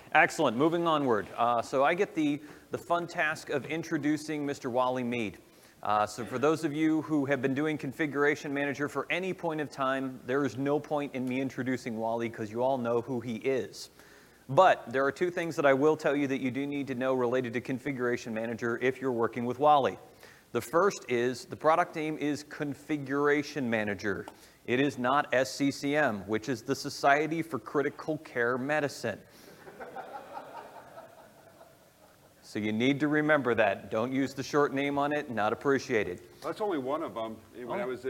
Excellent. Moving onward. So I get the fun task of introducing Mr. Wally Mead. So for those of you who have been doing Configuration Manager for any point of time, there is no point in me introducing Wally because you all know who he is. But there are two things that I will tell you that you do need to know related to Configuration Manager if you're working with Wally. The first is the product name is Configuration Manager. It is not SCCM, which is the Society for Critical Care Medicine. So you need to remember that. Don't use the short name on it, not appreciated. That's only one of them. When I was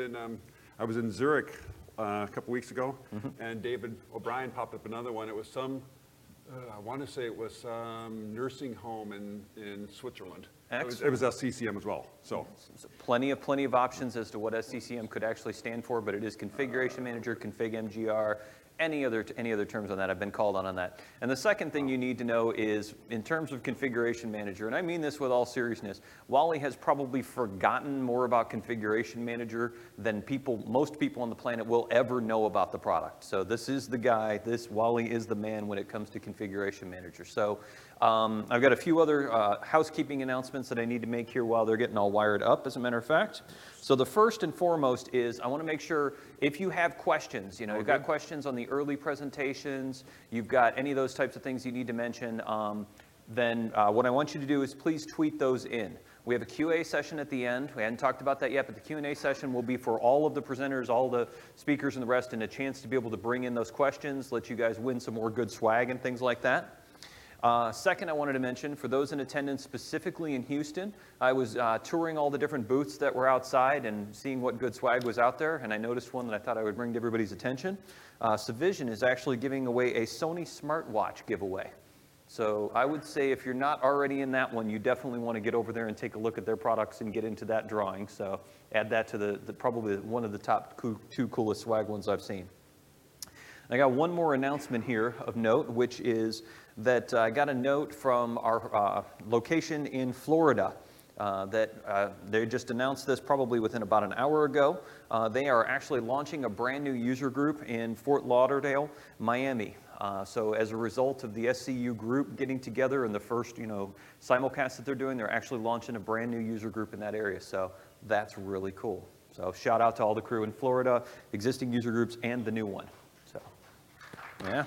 in Zurich a couple weeks ago, and David O'Brien popped up another one. It was some, I want to say it was some nursing home in Switzerland. It was SCCM as well. So plenty of options as to what SCCM could actually stand for, but it is Configuration Manager, Config MGR, any other terms on that. I've been called on that. And the second thing you need to know is, in terms of Configuration Manager, and I mean this with all seriousness, Wally has probably forgotten more about Configuration Manager than most people on the planet will ever know about the product. So this is the guy, Wally is the man when it comes to Configuration Manager. So I've got a few other housekeeping announcements that I need to make here while they're getting all wired up, as a matter of fact. So the first and foremost is I want to make sure if you have questions, you've got questions on the early presentations, you've got any of those types of things you need to mention, then what I want you to do is please tweet those in. We have a QA session at the end. We hadn't talked about that yet, but the Q&A session will be for all of the presenters, all the speakers and the rest, and a chance to be able to bring in those questions, let you guys win some more good swag and things like that. Second, I wanted to mention, for those in attendance specifically in Houston, I was touring all the different booths that were outside and seeing what good swag was out there, and I noticed one that I thought I would bring to everybody's attention. Civision is actually giving away a Sony smartwatch giveaway. So I would say if you're not already in that one, you definitely want to get over there and take a look at their products and get into that drawing. So add that to probably one of the top two coolest swag ones I've seen. I got one more announcement here of note, which is that I got a note from our location in Florida that they just announced this probably within about an hour ago. They are actually launching a brand new user group in Fort Lauderdale, Miami. So as a result of the SCU group getting together in the first, simulcast that they're doing, they're actually launching a brand new user group in that area. So that's really cool. So shout out to all the crew in Florida, existing user groups, and the new one. So, yeah.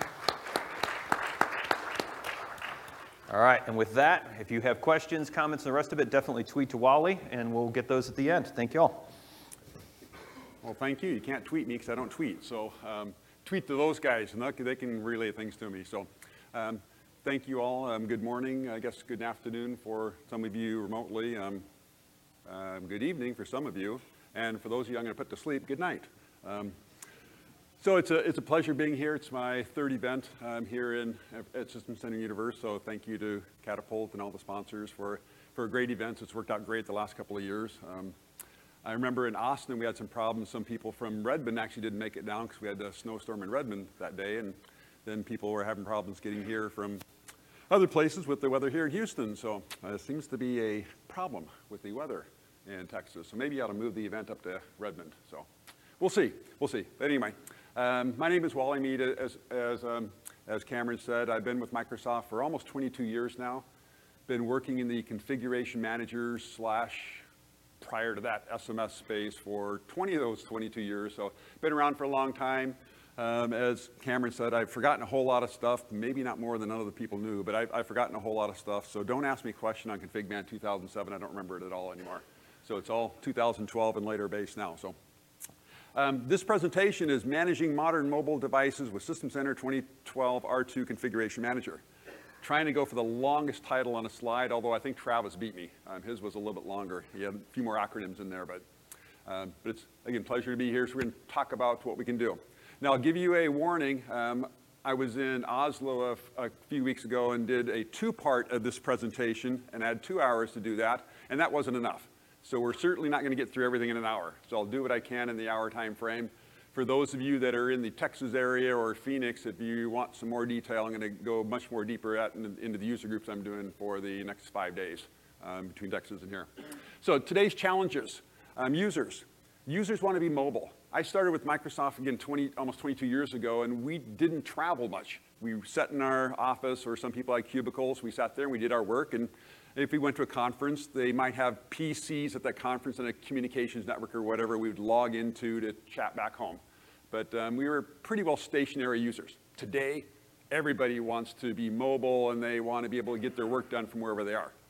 All right, and with that, if you have questions, comments, and the rest of it, definitely tweet to Wally, and we'll get those at the end. Thank you all. Well, thank you. You can't tweet me because I don't tweet. So tweet to those guys, and they can relay things to me. So thank you all. Good morning. I guess good afternoon for some of you remotely. Good evening for some of you. And for those of you I'm going to put to sleep, good night. So it's a pleasure being here. It's my third event here at System Center Universe. So thank you to Catapult and all the sponsors for great events. It's worked out great the last couple of years. I remember in Austin we had some problems. Some people from Redmond actually didn't make it down because we had a snowstorm in Redmond that day, and then people were having problems getting here from other places with the weather here in Houston. So it seems to be a problem with the weather in Texas. So maybe you ought to move the event up to Redmond. So we'll see. But anyway. My name is Wally Mead, as Cameron said. I've been with Microsoft for almost 22 years now. Been working in the configuration managers / prior to that SMS space for 20 of those 22 years. So been around for a long time. As Cameron said, I've forgotten a whole lot of stuff, maybe not more than other people knew, but I've forgotten a whole lot of stuff. So don't ask me a question on ConfigMan 2007. I don't remember it at all anymore. So it's all 2012 and later based now. So. This presentation is Managing Modern Mobile Devices with System Center 2012 R2 Configuration Manager. Trying to go for the longest title on a slide, although I think Travis beat me. His was a little bit longer. He had a few more acronyms in there, but it's, again, pleasure to be here. So we're going to talk about what we can do. Now, I'll give you a warning. I was in Oslo a few weeks ago and did a two-part of this presentation, and I had 2 hours to do that, and that wasn't enough. So we're certainly not going to get through everything in an hour. So I'll do what I can in the hour time frame. For those of you that are in the Texas area or Phoenix, if you want some more detail, I'm going to go much more deeper into the user groups I'm doing for the next 5 days between Texas and here. So today's challenges. Users. Users want to be mobile. I started with Microsoft, again, almost 22 years ago, and we didn't travel much. We sat in our office, or some people had cubicles. We sat there and we did our work, and if we went to a conference, they might have PCs at that conference and a communications network or whatever we would log into to chat back home. But we were pretty well stationary users. Today, everybody wants to be mobile and they want to be able to get their work done from wherever they are.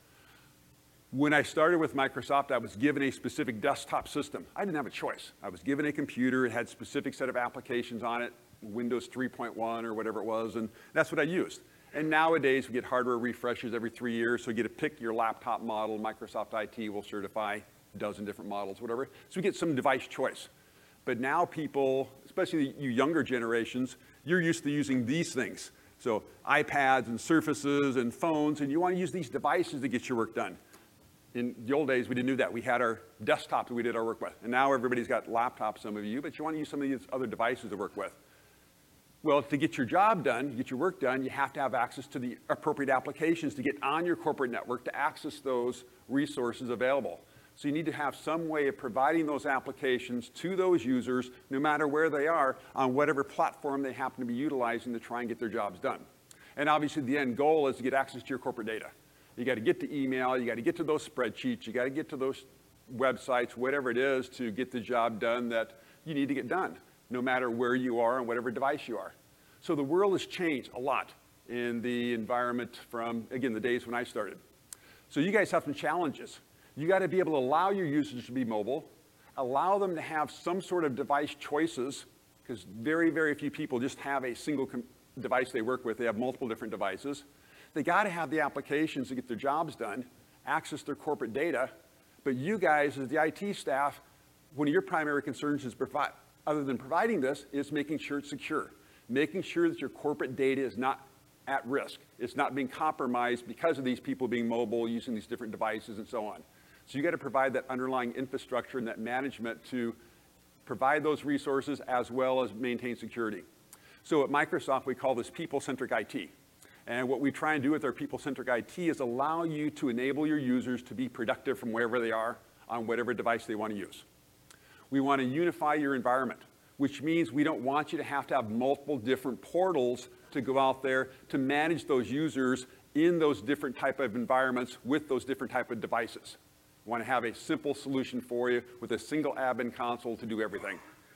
When I started with Microsoft, I was given a specific desktop system. I didn't have a choice. I was given a computer, it had a specific set of applications on it, Windows 3.1 or whatever it was, and that's what I used. And nowadays, we get hardware refreshes every 3 years, so you get to pick your laptop model. Microsoft IT will certify a dozen different models, whatever. So we get some device choice. But now people, especially you younger generations, you're used to using these things. So iPads and Surfaces and phones, and you want to use these devices to get your work done. In the old days, we didn't do that. We had our desktop that we did our work with. And now everybody's got laptops, some of you, but you want to use some of these other devices to work with. Well, to get your job done, get your work done, you have to have access to the appropriate applications to get on your corporate network to access those resources available. So you need to have some way of providing those applications to those users, no matter where they are, on whatever platform they happen to be utilizing to try and get their jobs done. And obviously, the end goal is to get access to your corporate data. You got to get to email, you got to get to those spreadsheets, you got to get to those websites, whatever it is, to get the job done that you need to get done, no matter where you are and whatever device you are. So the world has changed a lot in the environment from, again, the days when I started. So you guys have some challenges. You got to be able to allow your users to be mobile, allow them to have some sort of device choices, because very, very few people just have a single device they work with. They have multiple different devices. They got to have the applications to get their jobs done, access their corporate data, but you guys, as the IT staff, one of your primary concerns is, other than providing this, is making sure it's secure, making sure that your corporate data is not at risk. It's not being compromised because of these people being mobile, using these different devices and so on. So you got to provide that underlying infrastructure and that management to provide those resources as well as maintain security. So at Microsoft, we call this people-centric IT. And what we try and do with our people-centric IT is allow you to enable your users to be productive from wherever they are on whatever device they want to use. We want to unify your environment, which means we don't want you to have multiple different portals to go out there to manage those users in those different type of environments with those different type of devices. We want to have a simple solution for you with a single admin console to do everything.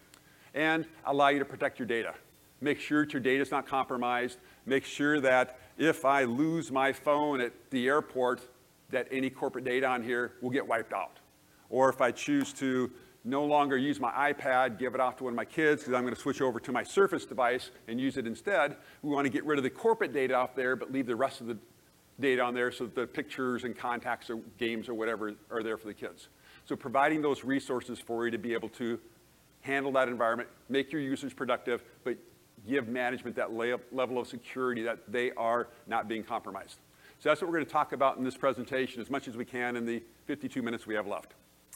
And allow you to protect your data. Make sure that your data is not compromised. Make sure that if I lose my phone at the airport, that any corporate data on here will get wiped out. Or if I choose to no longer use my iPad, give it off to one of my kids because I'm going to switch over to my Surface device and use it instead, we want to get rid of the corporate data off there, but leave the rest of the data on there so that the pictures and contacts or games or whatever are there for the kids. So providing those resources for you to be able to handle that environment, make your users productive, but give management that level of security that they are not being compromised. So that's what we're going to talk about in this presentation as much as we can in the 52 minutes we have left.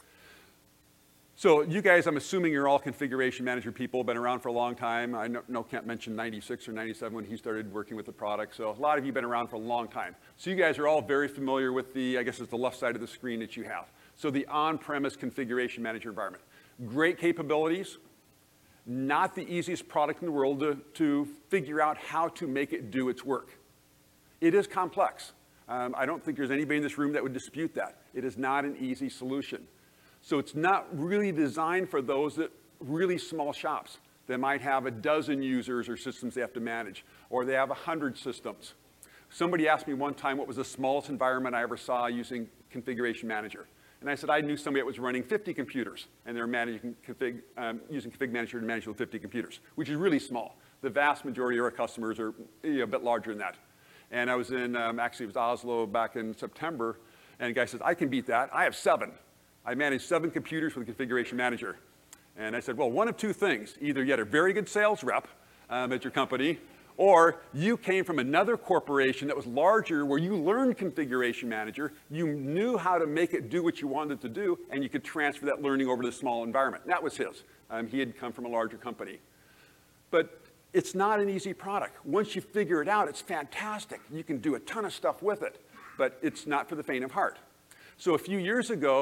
So you guys, I'm assuming you're all configuration manager people, been around for a long time. I know Kent mentioned 96 or 97 when he started working with the product. So a lot of you have been around for a long time. So you guys are all very familiar with the, I guess it's the left side of the screen that you have. So the on-premise configuration manager environment. Great capabilities. Not the easiest product in the world to figure out how to make it do its work. It is complex. I don't think there's anybody in this room that would dispute that. It is not an easy solution. So it's not really designed for those that really small shops that might have a dozen users or systems they have to manage, or they have 100 systems. Somebody asked me one time what was the smallest environment I ever saw using Configuration Manager. And I said I knew somebody that was running 50 computers, and they're managing using Config Manager to manage those 50 computers, which is really small. The vast majority of our customers are a bit larger than that. And I was in, actually it was Oslo back in September, and a guy says, I can beat that. I have 7. I manage 7 computers with Configuration Manager. And I said, well, one of two things. Either you had a very good sales rep at your company, or you came from another corporation that was larger where you learned Configuration Manager, you knew how to make it do what you wanted to do, and you could transfer that learning over to a small environment. That was his. He had come from a larger company. But it's not an easy product. Once you figure it out, it's fantastic. You can do a ton of stuff with it, but it's not for the faint of heart. So a few years ago,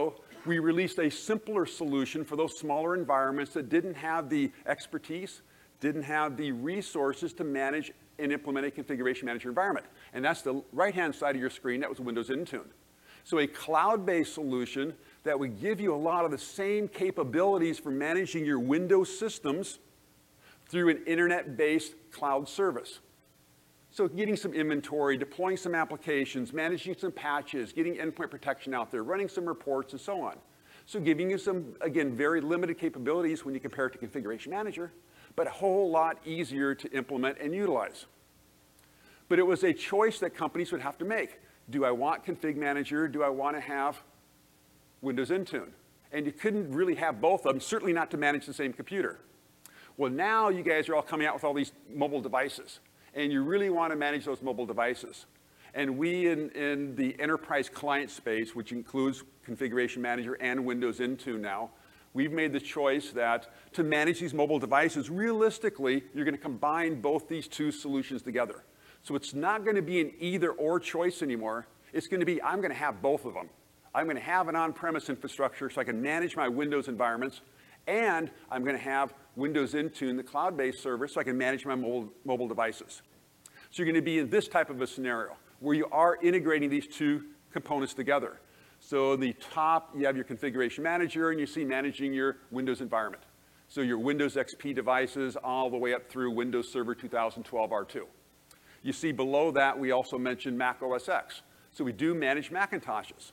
We released a simpler solution for those smaller environments that didn't have the expertise, didn't have the resources to manage and implement a configuration manager environment. And that's the right-hand side of your screen. That was Windows Intune. So a cloud-based solution that would give you a lot of the same capabilities for managing your Windows systems through an internet-based cloud service. So getting some inventory, deploying some applications, managing some patches, getting endpoint protection out there, running some reports, and so on. So giving you some, again, very limited capabilities when you compare it to Configuration Manager, but a whole lot easier to implement and utilize. But it was a choice that companies would have to make. Do I want Config Manager? Do I want to have Windows Intune? And you couldn't really have both of them, certainly not to manage the same computer. Well, now you guys are all coming out with all these mobile devices, and you really want to manage those mobile devices. And we in the enterprise client space, which includes Configuration Manager and Windows Intune now, we've made the choice that to manage these mobile devices, realistically, you're going to combine both these two solutions together. So it's not going to be an either-or choice anymore. It's going to be, I'm going to have both of them. I'm going to have an on-premise infrastructure so I can manage my Windows environments, and I'm going to have Windows Intune, the cloud-based service, so I can manage my mobile devices. So you're going to be in this type of a scenario where you are integrating these two components together. So in the top, you have your Configuration Manager, and you see managing your Windows environment. So your Windows XP devices all the way up through Windows Server 2012 R2. You see below that, we also mentioned Mac OS X. So we do manage Macintoshes.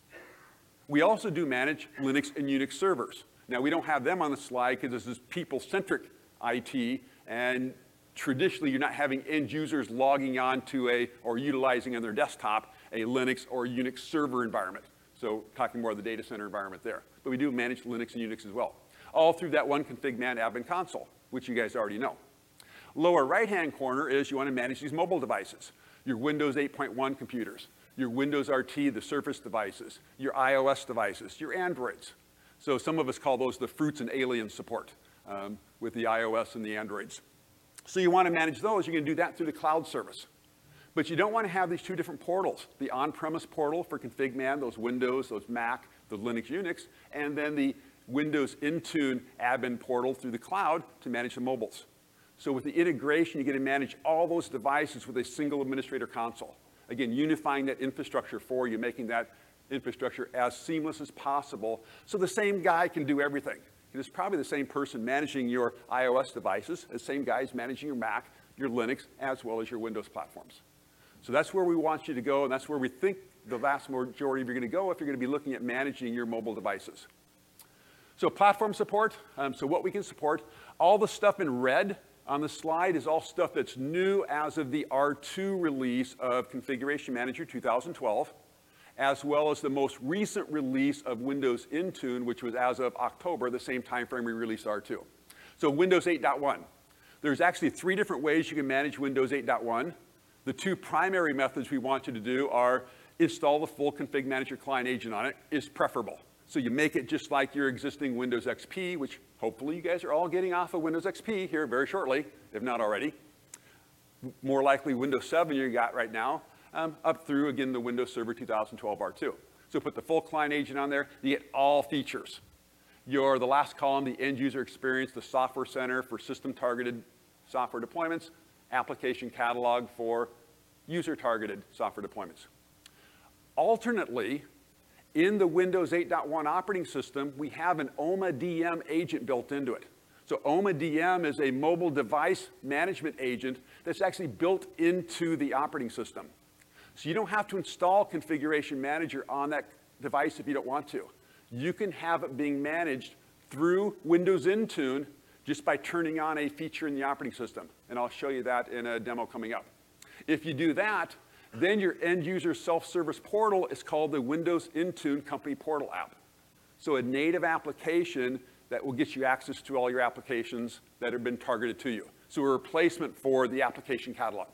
We also do manage Linux and Unix servers. Now, we don't have them on the slide because this is people-centric IT, and traditionally, you're not having end users logging on to or utilizing on their desktop a Linux or Unix server environment. So talking more of the data center environment there. But we do manage Linux and Unix as well. All through that one config man admin console, which you guys already know. Lower right-hand corner is you want to manage these mobile devices. Your Windows 8.1 computers, your Windows RT, the Surface devices, your iOS devices, your Androids. So some of us call those the fruits and aliens support with the iOS and the Androids. So you want to manage those. You're going to do that through the cloud service. But you don't want to have these two different portals, the on-premise portal for config man, those Windows, those Mac, those Linux, Unix, and then the Windows Intune admin portal through the cloud to manage the mobiles. So with the integration, you get to manage all those devices with a single administrator console. Again, unifying that infrastructure for you, making that infrastructure as seamless as possible so the same guy can do everything. It's probably the same person managing your iOS devices, the same guy is managing your Mac, your Linux, as well as your Windows platforms. So that's where we want you to go, and that's where we think the vast majority of you are going to go if you're going to be looking at managing your mobile devices. So platform support, so what we can support, all the stuff in red on the slide is all stuff that's new as of the R2 release of Configuration Manager 2012, as well as the most recent release of Windows Intune, which was as of October, the same time frame we released R2. So Windows 8.1. There's actually 3 different ways you can manage Windows 8.1. The 2 primary methods we want you to do are install the full Config Manager client agent on it is preferable. So you make it just like your existing Windows XP, which hopefully you guys are all getting off of Windows XP here very shortly, if not already. More likely Windows 7 you got right now, up through, again, the Windows Server 2012 R2. So put the full client agent on there, you get all features. The last column, the end user experience, the software center for system-targeted software deployments, application catalog for user-targeted software deployments. Alternately, in the Windows 8.1 operating system, we have an OMA DM agent built into it. So OMA DM is a mobile device management agent that's actually built into the operating system. So you don't have to install Configuration Manager on that device if you don't want to. You can have it being managed through Windows Intune just by turning on a feature in the operating system. And I'll show you that in a demo coming up. If you do that, then your end user self-service portal is called the Windows Intune Company Portal app. So a native application that will get you access to all your applications that have been targeted to you. So a replacement for the application catalog.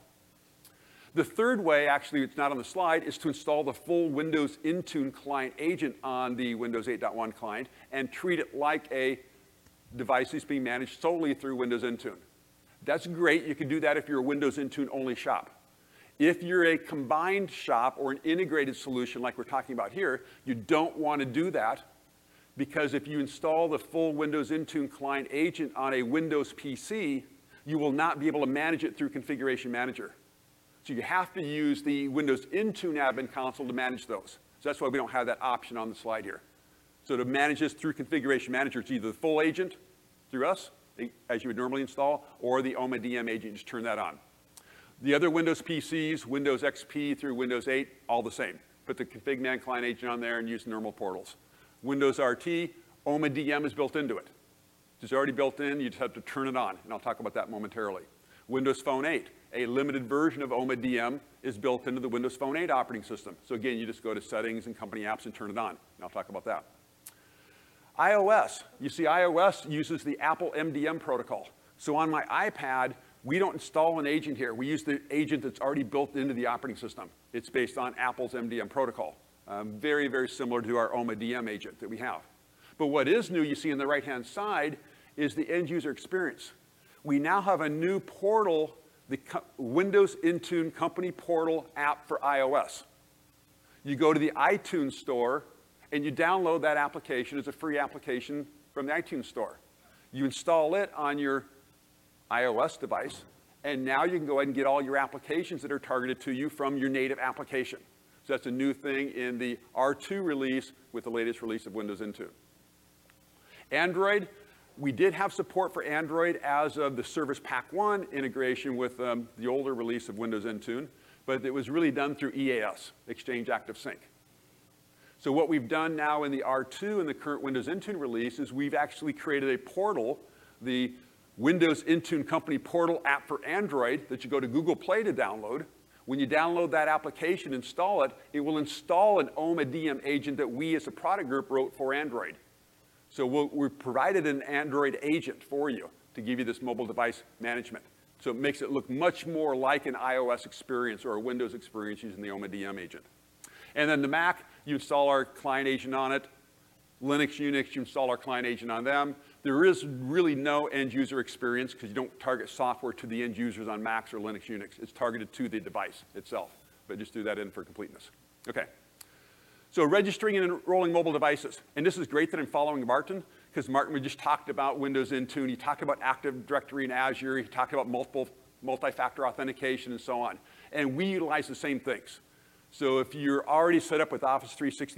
The third way, actually it's not on the slide, is to install the full Windows Intune client agent on the Windows 8.1 client and treat it like a device that's being managed solely through Windows Intune. That's great. You can do that if you're a Windows Intune only shop. If you're a combined shop or an integrated solution like we're talking about here, you don't want to do that. because if you install the full Windows Intune client agent on a Windows PC, you will not be able to manage it through Configuration Manager. So you have to use the Windows Intune admin console to manage those. So that's why we don't have that option on the slide here. So to manage this through Configuration Manager, it's either the full agent through us, as you would normally install, or the OMA DM agent, just turn that on. The other Windows PCs, Windows XP through Windows 8, all the same. Put the Config Man client agent on there and use normal portals. Windows RT, OMA DM is built into it. It's already built in, you just have to turn it on, and I'll talk about that momentarily. Windows Phone 8, a limited version of OMA DM is built into the Windows Phone 8 operating system. So again, you just go to Settings and Company Apps and turn it on, and I'll talk about that. iOS, you see iOS uses the Apple MDM protocol. So on my iPad, we don't install an agent here. We use the agent that's already built into the operating system. It's based on Apple's MDM protocol. Very, very similar to our OMA DM agent that we have. But what is new, you see on the right-hand side, is the end user experience. We now have a new portal, the Windows Intune Company Portal app for iOS. You go to the iTunes Store, and you download that application. It's a free application from the iTunes Store. You install it on your iOS device, and now you can go ahead and get all your applications that are targeted to you from your native application. So that's a new thing in the R2 release with the latest release of Windows Intune. Android, we did have support for Android as of the Service Pack 1 integration with the older release of Windows Intune, but it was really done through EAS, Exchange Active Sync. So what we've done now in the R2 and the current Windows Intune release is we've actually created a portal, the Windows Intune Company Portal app for Android that you go to Google Play to download. When you download that application, install it, it will install an OMA DM agent that we as a product group wrote for Android. So we've provided an Android agent for you to give you this mobile device management. So it makes it look much more like an iOS experience or a Windows experience using the OMA DM agent. And then the Mac, you install our client agent on it. Linux, Unix, you install our client agent on them. There is really no end user experience because you don't target software to the end users on Macs or Linux, Unix. It's targeted to the device itself, but just do that in for completeness. Okay. So registering and enrolling mobile devices. And this is great that I'm following Martin, because Martin, we just talked about Windows Intune. He talked about Active Directory in Azure. He talked about multi-factor authentication and so on. And we utilize the same things. So if you're already set up with Office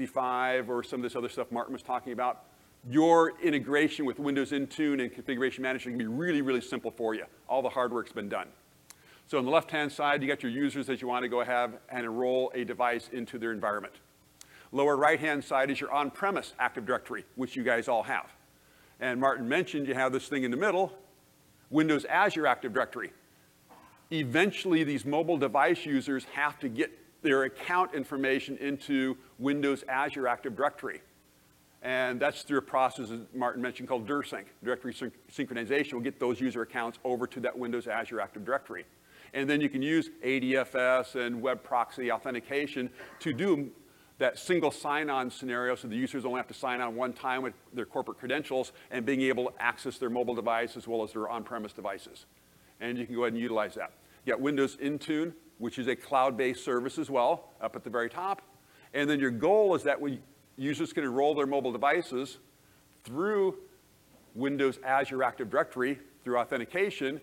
365 or some of this other stuff Martin was talking about, your integration with Windows Intune and Configuration Manager can be really, really simple for you. All the hard work's been done. So on the left-hand side, you got your users that you want to go ahead and enroll a device into their environment. Lower right-hand side is your on-premise Active Directory, which you guys all have. And Martin mentioned you have this thing in the middle, Windows Azure Active Directory. Eventually, these mobile device users have to get their account information into Windows Azure Active Directory. And that's through a process, as Martin mentioned, called DIRSync, Directory Synchronization. Will get those user accounts over to that Windows Azure Active Directory. And then you can use ADFS and web proxy authentication to do that single sign-on scenario, so the users only have to sign on one time with their corporate credentials and being able to access their mobile device as well as their on-premise devices. And you can go ahead and utilize that. You got Windows Intune, which is a cloud-based service as well, up at the very top. And then your goal is that users can enroll their mobile devices through Windows Azure Active Directory through authentication,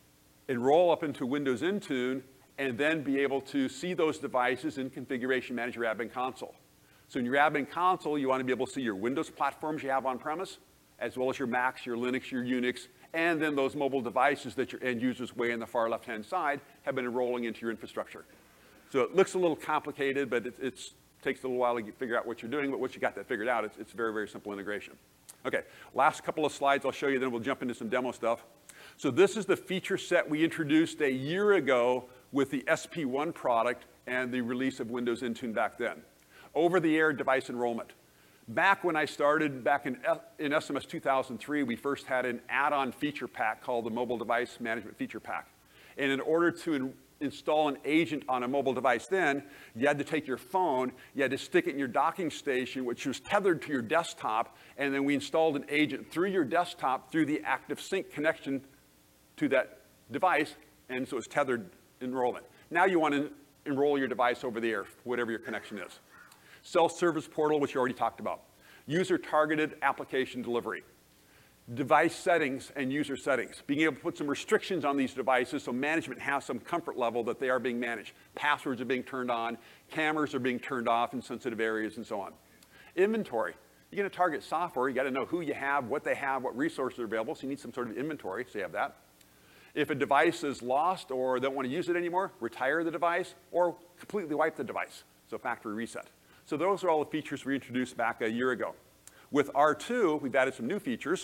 enroll up into Windows Intune, and then be able to see those devices in Configuration Manager Admin Console. So in your Admin Console, you want to be able to see your Windows platforms you have on-premise, as well as your Macs, your Linux, your Unix, and then those mobile devices that your end users way on the far left-hand side have been enrolling into your infrastructure. So it looks a little complicated, but it takes a little while to figure out what you're doing, but once you got that figured out, it's very, very simple integration. Okay, last couple of slides I'll show you, then we'll jump into some demo stuff. So this is the feature set we introduced a year ago with the SP1 product and the release of Windows Intune back then. Over-the-air device enrollment. Back when I started, back in SMS 2003, we first had an add-on feature pack called the Mobile Device Management Feature Pack. And in order to install an agent on a mobile device then, you had to take your phone, you had to stick it in your docking station, which was tethered to your desktop, and then we installed an agent through your desktop through the Active Sync connection to that device, and so it's tethered enrollment. Now you want to enroll your device over the air, whatever your connection is. Self-service portal, which you already talked about. User-targeted application delivery. Device settings and user settings. Being able to put some restrictions on these devices so management has some comfort level that they are being managed. Passwords are being turned on, cameras are being turned off in sensitive areas, and so on. Inventory. You're going to target software, you got to know who you have, what resources are available, so you need some sort of inventory, so you have that. If a device is lost or don't want to use it anymore, retire the device or completely wipe the device, so factory reset. So those are all the features we introduced back a year ago. With R2, we've added some new features.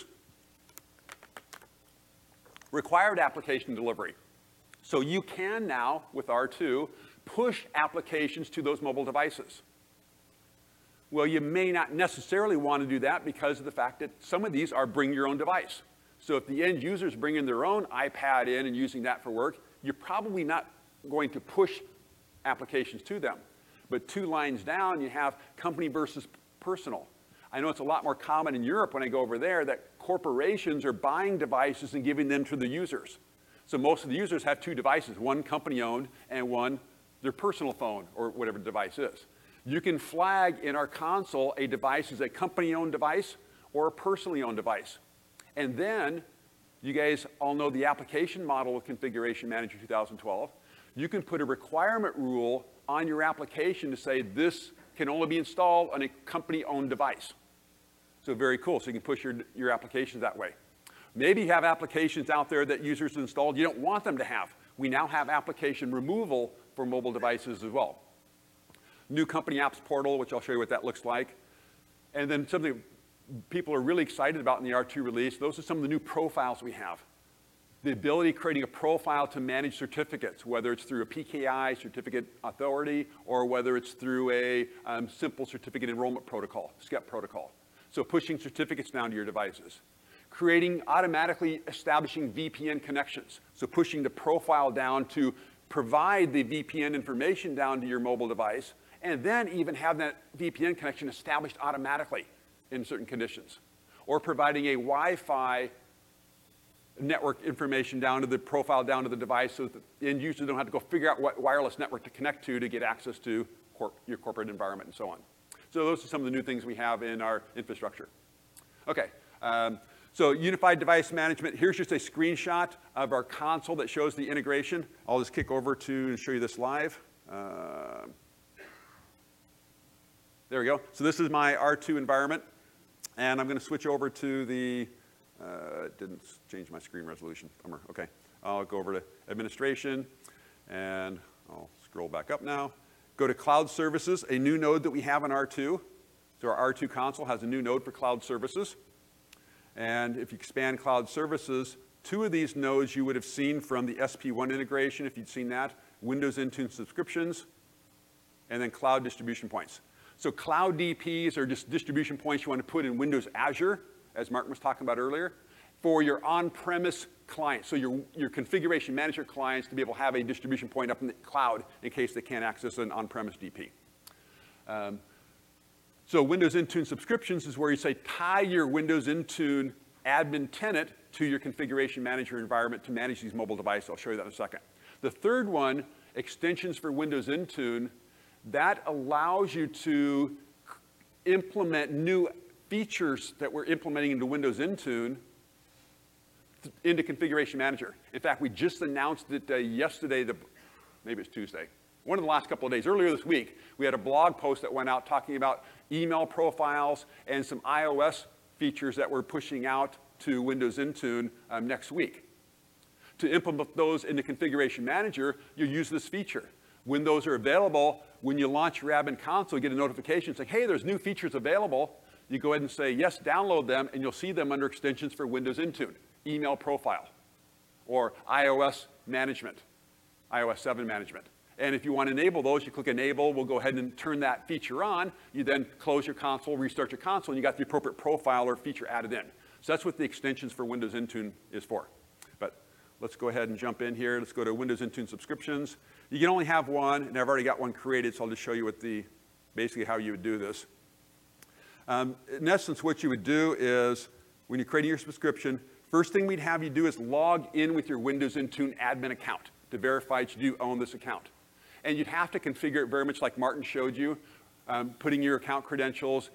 Required application delivery. So you can now, with R2, push applications to those mobile devices. Well, you may not necessarily want to do that because of the fact that some of these are bring your own device. So if the end user's bringing their own iPad in and using that for work, you're probably not going to push applications to them. But 2 lines down, you have company versus personal. I know it's a lot more common in Europe when I go over there that corporations are buying devices and giving them to the users. So most of the users have 2 devices, one company-owned and one their personal phone or whatever the device is. You can flag in our console a device as a company-owned device or a personally owned device. And then, you guys all know the application model with Configuration Manager 2012. You can put a requirement rule on your application to say this can only be installed on a company-owned device. So very cool, so you can push your applications that way. Maybe you have applications out there that users installed you don't want them to have. We now have application removal for mobile devices as well. New company apps portal, which I'll show you what that looks like. And then something people are really excited about in the R2 release, those are some of the new profiles we have. The ability of creating a profile to manage certificates, whether it's through a PKI, certificate authority, or whether it's through a simple certificate enrollment protocol, SCEP protocol. So pushing certificates down to your devices. Creating, automatically establishing VPN connections. So pushing the profile down to provide the VPN information down to your mobile device, and then even have that VPN connection established automatically in certain conditions. Or providing a Wi-Fi network information down to the profile, down to the device, so that the end users don't have to go figure out what wireless network to connect to get access to your corporate environment and so on. So those are some of the new things we have in our infrastructure. Okay, so unified device management. Here's just a screenshot of our console that shows the integration. I'll just kick over to show you this live. There we go. So this is my R2 environment, and I'm going to switch over to the, didn't change my screen resolution, bummer. Okay, I'll go over to administration, and I'll scroll back up now. Go to cloud services, a new node that we have on R2. So our R2 console has a new node for cloud services. And if you expand cloud services, 2 of these nodes you would have seen from the SP1 integration, if you'd seen that, Windows Intune subscriptions, and then cloud distribution points. So cloud DPs are just distribution points you want to put in Windows Azure, as Martin was talking about earlier, for your on-premise clients. So your configuration manager clients to be able to have a distribution point up in the cloud in case they can't access an on-premise DP. So Windows Intune subscriptions is where you say tie your Windows Intune admin tenant to your configuration manager environment to manage these mobile devices. I'll show you that in a second. The third one, extensions for Windows Intune, that allows you to implement new features that we're implementing into Windows Intune into Configuration Manager. In fact, we just announced it yesterday, maybe it's Tuesday, one of the last couple of days. Earlier this week, we had a blog post that went out talking about email profiles and some iOS features that we're pushing out to Windows Intune next week. To implement those into Configuration Manager, you use this feature. When those are available, when you launch your admin console, you get a notification saying, hey, there's new features available. You go ahead and say, yes, download them, and you'll see them under extensions for Windows Intune, email profile, or iOS management, iOS 7 management. And if you want to enable those, you click Enable. We'll go ahead and turn that feature on. You then close your console, restart your console, and you got the appropriate profile or feature added in. So that's what the extensions for Windows Intune is for. But let's go ahead and jump in here. Let's go to Windows Intune subscriptions. You can only have one, and I've already got one created, so I'll just show you what basically how you would do this. In essence, what you would do is, when you're creating your subscription, first thing we'd have you do is log in with your Windows Intune admin account to verify that you do own this account. And you'd have to configure it very much like Martin showed you, putting your account credentials,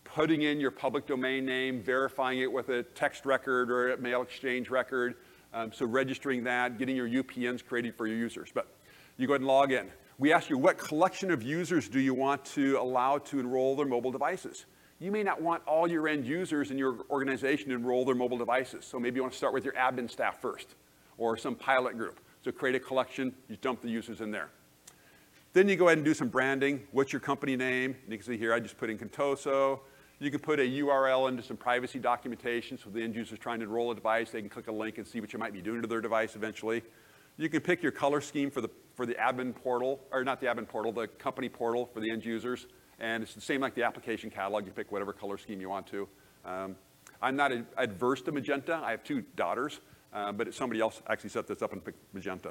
putting in your public domain name, verifying it with a text record or a mail exchange record. So registering that, getting your UPNs created for your users. But you go ahead and log in. We ask you, what collection of users do you want to allow to enroll their mobile devices? You may not want all your end users in your organization to enroll their mobile devices. So maybe you want to start with your admin staff first, or some pilot group. So create a collection, you dump the users in there. Then you go ahead and do some branding. What's your company name? And you can see here, I just put in Contoso. You can put a URL into some privacy documentation, so the end user's trying to enroll a device, they can click a link and see what you might be doing to their device eventually. You can pick your color scheme for the admin portal, or not the admin portal, the company portal for the end users. And it's the same like the application catalog. You pick whatever color scheme you want to. I'm not adverse to magenta. I have 2 daughters, but somebody else actually set this up and picked magenta.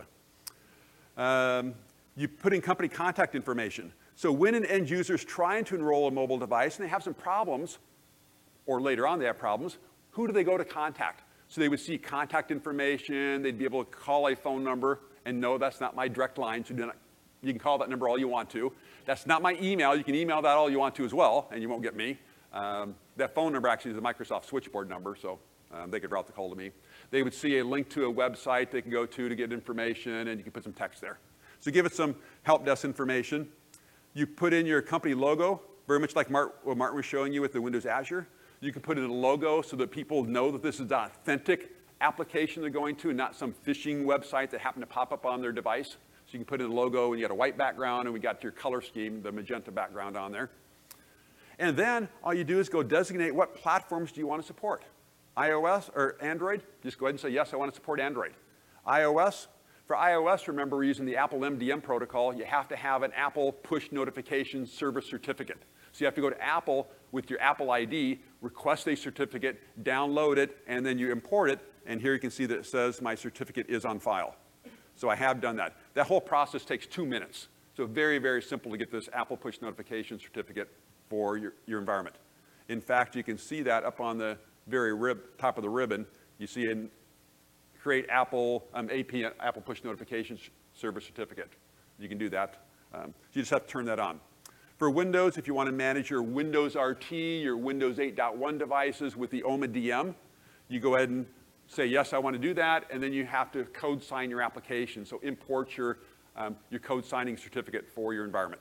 You put in company contact information. So when an end user is trying to enroll a mobile device and they have some problems, or later on they have problems, who do they go to contact? So they would see contact information, they'd be able to call a phone number, and no, that's not my direct line, so you can call that number all you want to. That's not my email, you can email that all you want to as well, and you won't get me. That phone number actually is a Microsoft switchboard number, so they could route the call to me. They would see a link to a website they can go to get information, and you can put some text there. So give it some help desk information. You put in your company logo, very much like what Martin was showing you with the Windows Azure. You can put in a logo so that people know that this is an authentic application they're going to, and not some phishing website that happened to pop up on their device. So you can put in a logo, and you got a white background, and we got your color scheme, the magenta background on there. And then all you do is go designate what platforms do you want to support. iOS or Android, just go ahead and say, yes, I want to support Android. iOS, for iOS, remember we're using the Apple MDM protocol. You have to have an Apple push notification service certificate. So you have to go to Apple with your Apple ID, request a certificate, download it, and then you import it. And here you can see that it says my certificate is on file. So I have done that. That whole process takes 2 minutes. So very, very simple to get this Apple push notification certificate for your environment. In fact, you can see that up on the very top of the ribbon. You see in create Apple Apple push notification service certificate. You can do that. You just have to turn that on. For Windows, if you want to manage your Windows RT, your Windows 8.1 devices with the OMA DM, you go ahead and say, yes, I want to do that, and then you have to code sign your application. So import your code signing certificate for your environment.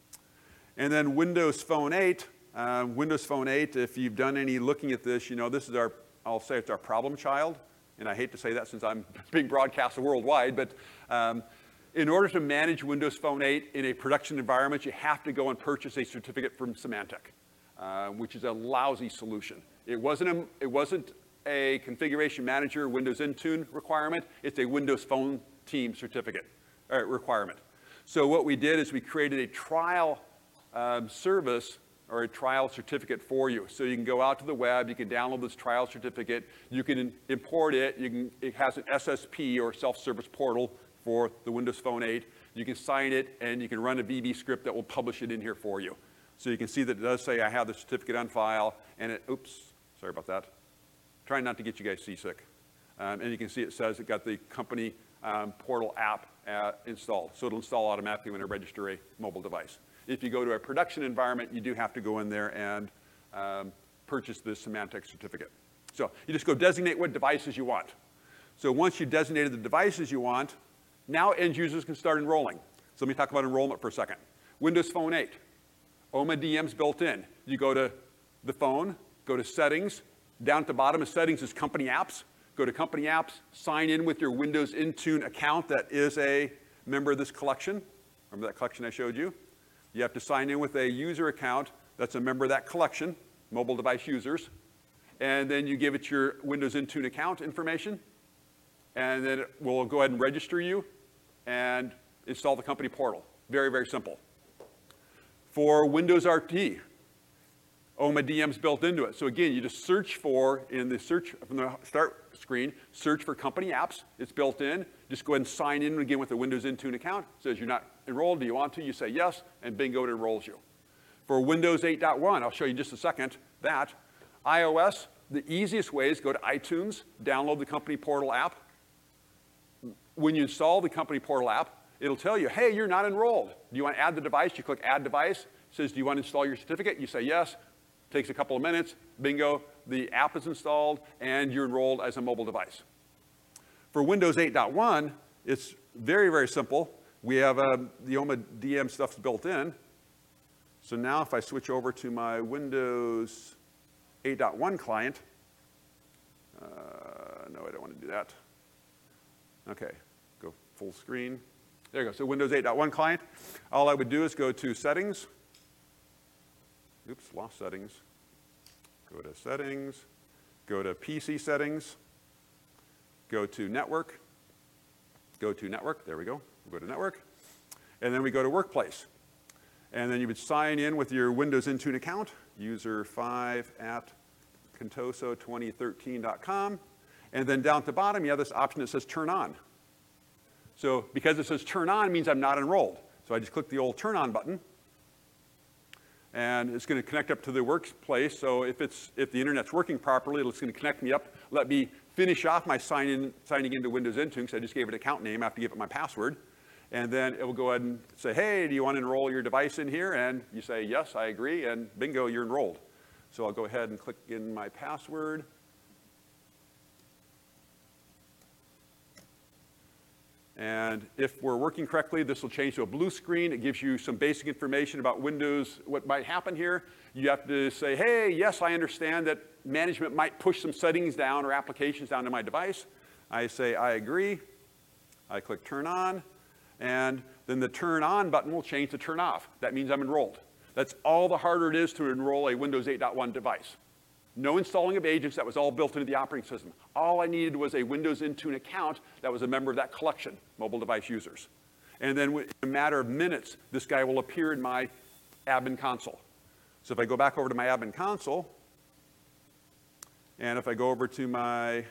And then Windows Phone 8. Windows Phone 8, if you've done any looking at this, you know this is I'll say it's our problem child. And I hate to say that since I'm being broadcast worldwide, but in order to manage Windows Phone 8 in a production environment, you have to go and purchase a certificate from Symantec, which is a lousy solution. It wasn't a configuration manager Windows Intune requirement. It's a Windows Phone team certificate requirement. So what we did is we created a trial service or a trial certificate for you. So you can go out to the web, you can download this trial certificate, you can import it, it has an SSP or self-service portal for the Windows Phone 8. You can sign it, and you can run a VB script that will publish it in here for you. So you can see that it does say I have the certificate on file, and oops, sorry about that. Trying not to get you guys seasick. And you can see it says it got the company portal app installed. So it'll install automatically when I register a mobile device. If you go to a production environment, you do have to go in there and purchase this Symantec certificate. So you just go designate what devices you want. So once you've designated the devices you want, now end users can start enrolling. So let me talk about enrollment for a second. Windows Phone 8, OMA DM's built in. You go to the phone, go to settings. Down at the bottom of settings is company apps. Go to company apps, sign in with your Windows Intune account that is a member of this collection. Remember that collection I showed you? You have to sign in with a user account that's a member of that collection, mobile device users. And then you give it your Windows Intune account information. And then it will go ahead and register you and install the company portal. Very, very simple. For Windows RT, OMA DM's built into it. So again, you just search for, in the search from the start screen, search for company apps. It's built in. Just go ahead and sign in again with a Windows Intune account. It says you're not enrolled. Do you want to? You say yes, and bingo, it enrolls you. For Windows 8.1, I'll show you in just a second that. iOS, the easiest way is go to iTunes, download the company portal app. When you install the company portal app, it'll tell you, hey, you're not enrolled. Do you want to add the device? You click Add Device. It says, do you want to install your certificate? You say yes. Takes a couple of minutes, bingo, the app is installed, and you're enrolled as a mobile device. For Windows 8.1, it's very, very simple. We have the OMA DM stuff built in. So now if I switch over to my Windows 8.1 client, no, I don't want to do that. Okay, go full screen. There you go, so Windows 8.1 client. All I would do is go to Settings. Oops, lost Settings. Go to Settings, go to PC Settings, go to Network, there we go, we'll go to Network, and then we go to Workplace. And then you would sign in with your Windows Intune account, user5@contoso2013.com, and then down at the bottom you have this option that says Turn On. So because it says Turn On means I'm not enrolled. So I just click the old Turn On button, and it's going to connect up to the Workplace. So if the internet's working properly, it's going to connect me up, let me finish off my signing into Windows Intune, because I just gave it an account name. I have to give it my password. And then it will go ahead and say, hey, do you want to enroll your device in here? And you say, yes, I agree, and bingo, you're enrolled. So I'll go ahead and click in my password. And if we're working correctly, this will change to a blue screen. It gives you some basic information about Windows, what might happen here. You have to say, hey, yes, I understand that management might push some settings down or applications down to my device. I say, I agree. I click Turn On. And then the Turn On button will change to Turn Off. That means I'm enrolled. That's all the harder it is to enroll a Windows 8.1 device. No installing of agents, that was all built into the operating system. All I needed was a Windows Intune account that was a member of that collection, mobile device users. And then in a matter of minutes, this guy will appear in my admin console. So if I go back over to my admin console, and if I go over to my,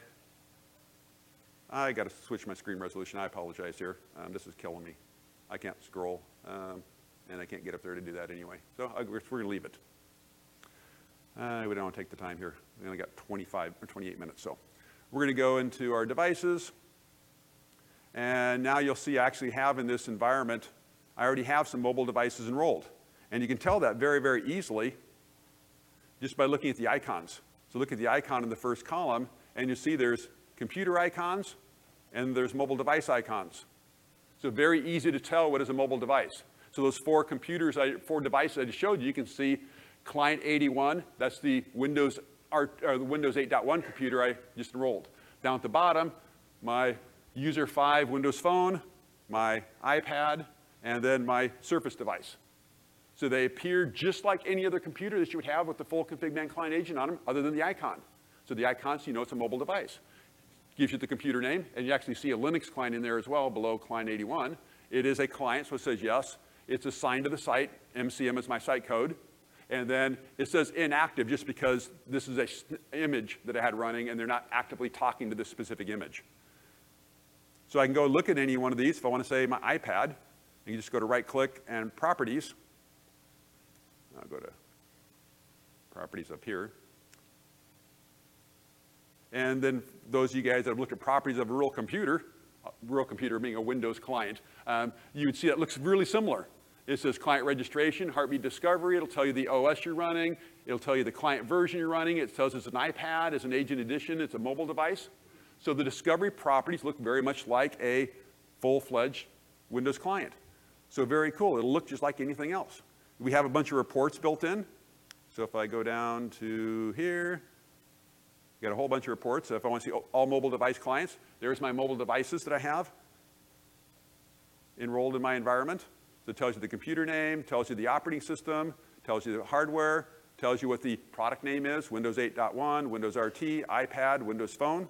I got to switch my screen resolution. I apologize here. This is killing me. I can't scroll, and I can't get up there to do that anyway. So we're going to leave it. We don't want to take the time here. We only got 25 or 28 minutes. So we're going to go into our devices. And now you'll see I actually have in this environment, I already have some mobile devices enrolled. And you can tell that very, very easily just by looking at the icons. So look at the icon in the first column, and you see there's computer icons, and there's mobile device icons. So very easy to tell what is a mobile device. So those four devices I just showed you, you can see Client 81, that's the Windows 8.1 computer I just enrolled. Down at the bottom, my User 5 Windows Phone, my iPad, and then my Surface device. So they appear just like any other computer that you would have with the full config.man client agent on them, other than the icon. So the icon, so you know it's a mobile device. Gives you the computer name, and you actually see a Linux client in there as well below Client 81. It is a client, so it says yes. It's assigned to the site. MCM is my site code. And then it says inactive just because this is an image that I had running, and they're not actively talking to this specific image. So I can go look at any one of these. If I want to say my iPad, you just go to right-click and Properties. I'll go to Properties up here. And then those of you guys that have looked at properties of a real computer being a Windows client, you would see that looks really similar. It says client registration, heartbeat discovery. It'll tell you the OS you're running. It'll tell you the client version you're running. It tells us it's an iPad, it's an agent edition, it's a mobile device. So the discovery properties look very much like a full-fledged Windows client. So very cool. It'll look just like anything else. We have a bunch of reports built in. So if I go down to here, got a whole bunch of reports. So if I want to see all mobile device clients, there's my mobile devices that I have enrolled in my environment. So it tells you the computer name, tells you the operating system, tells you the hardware, tells you what the product name is, Windows 8.1, Windows RT, iPad, Windows Phone.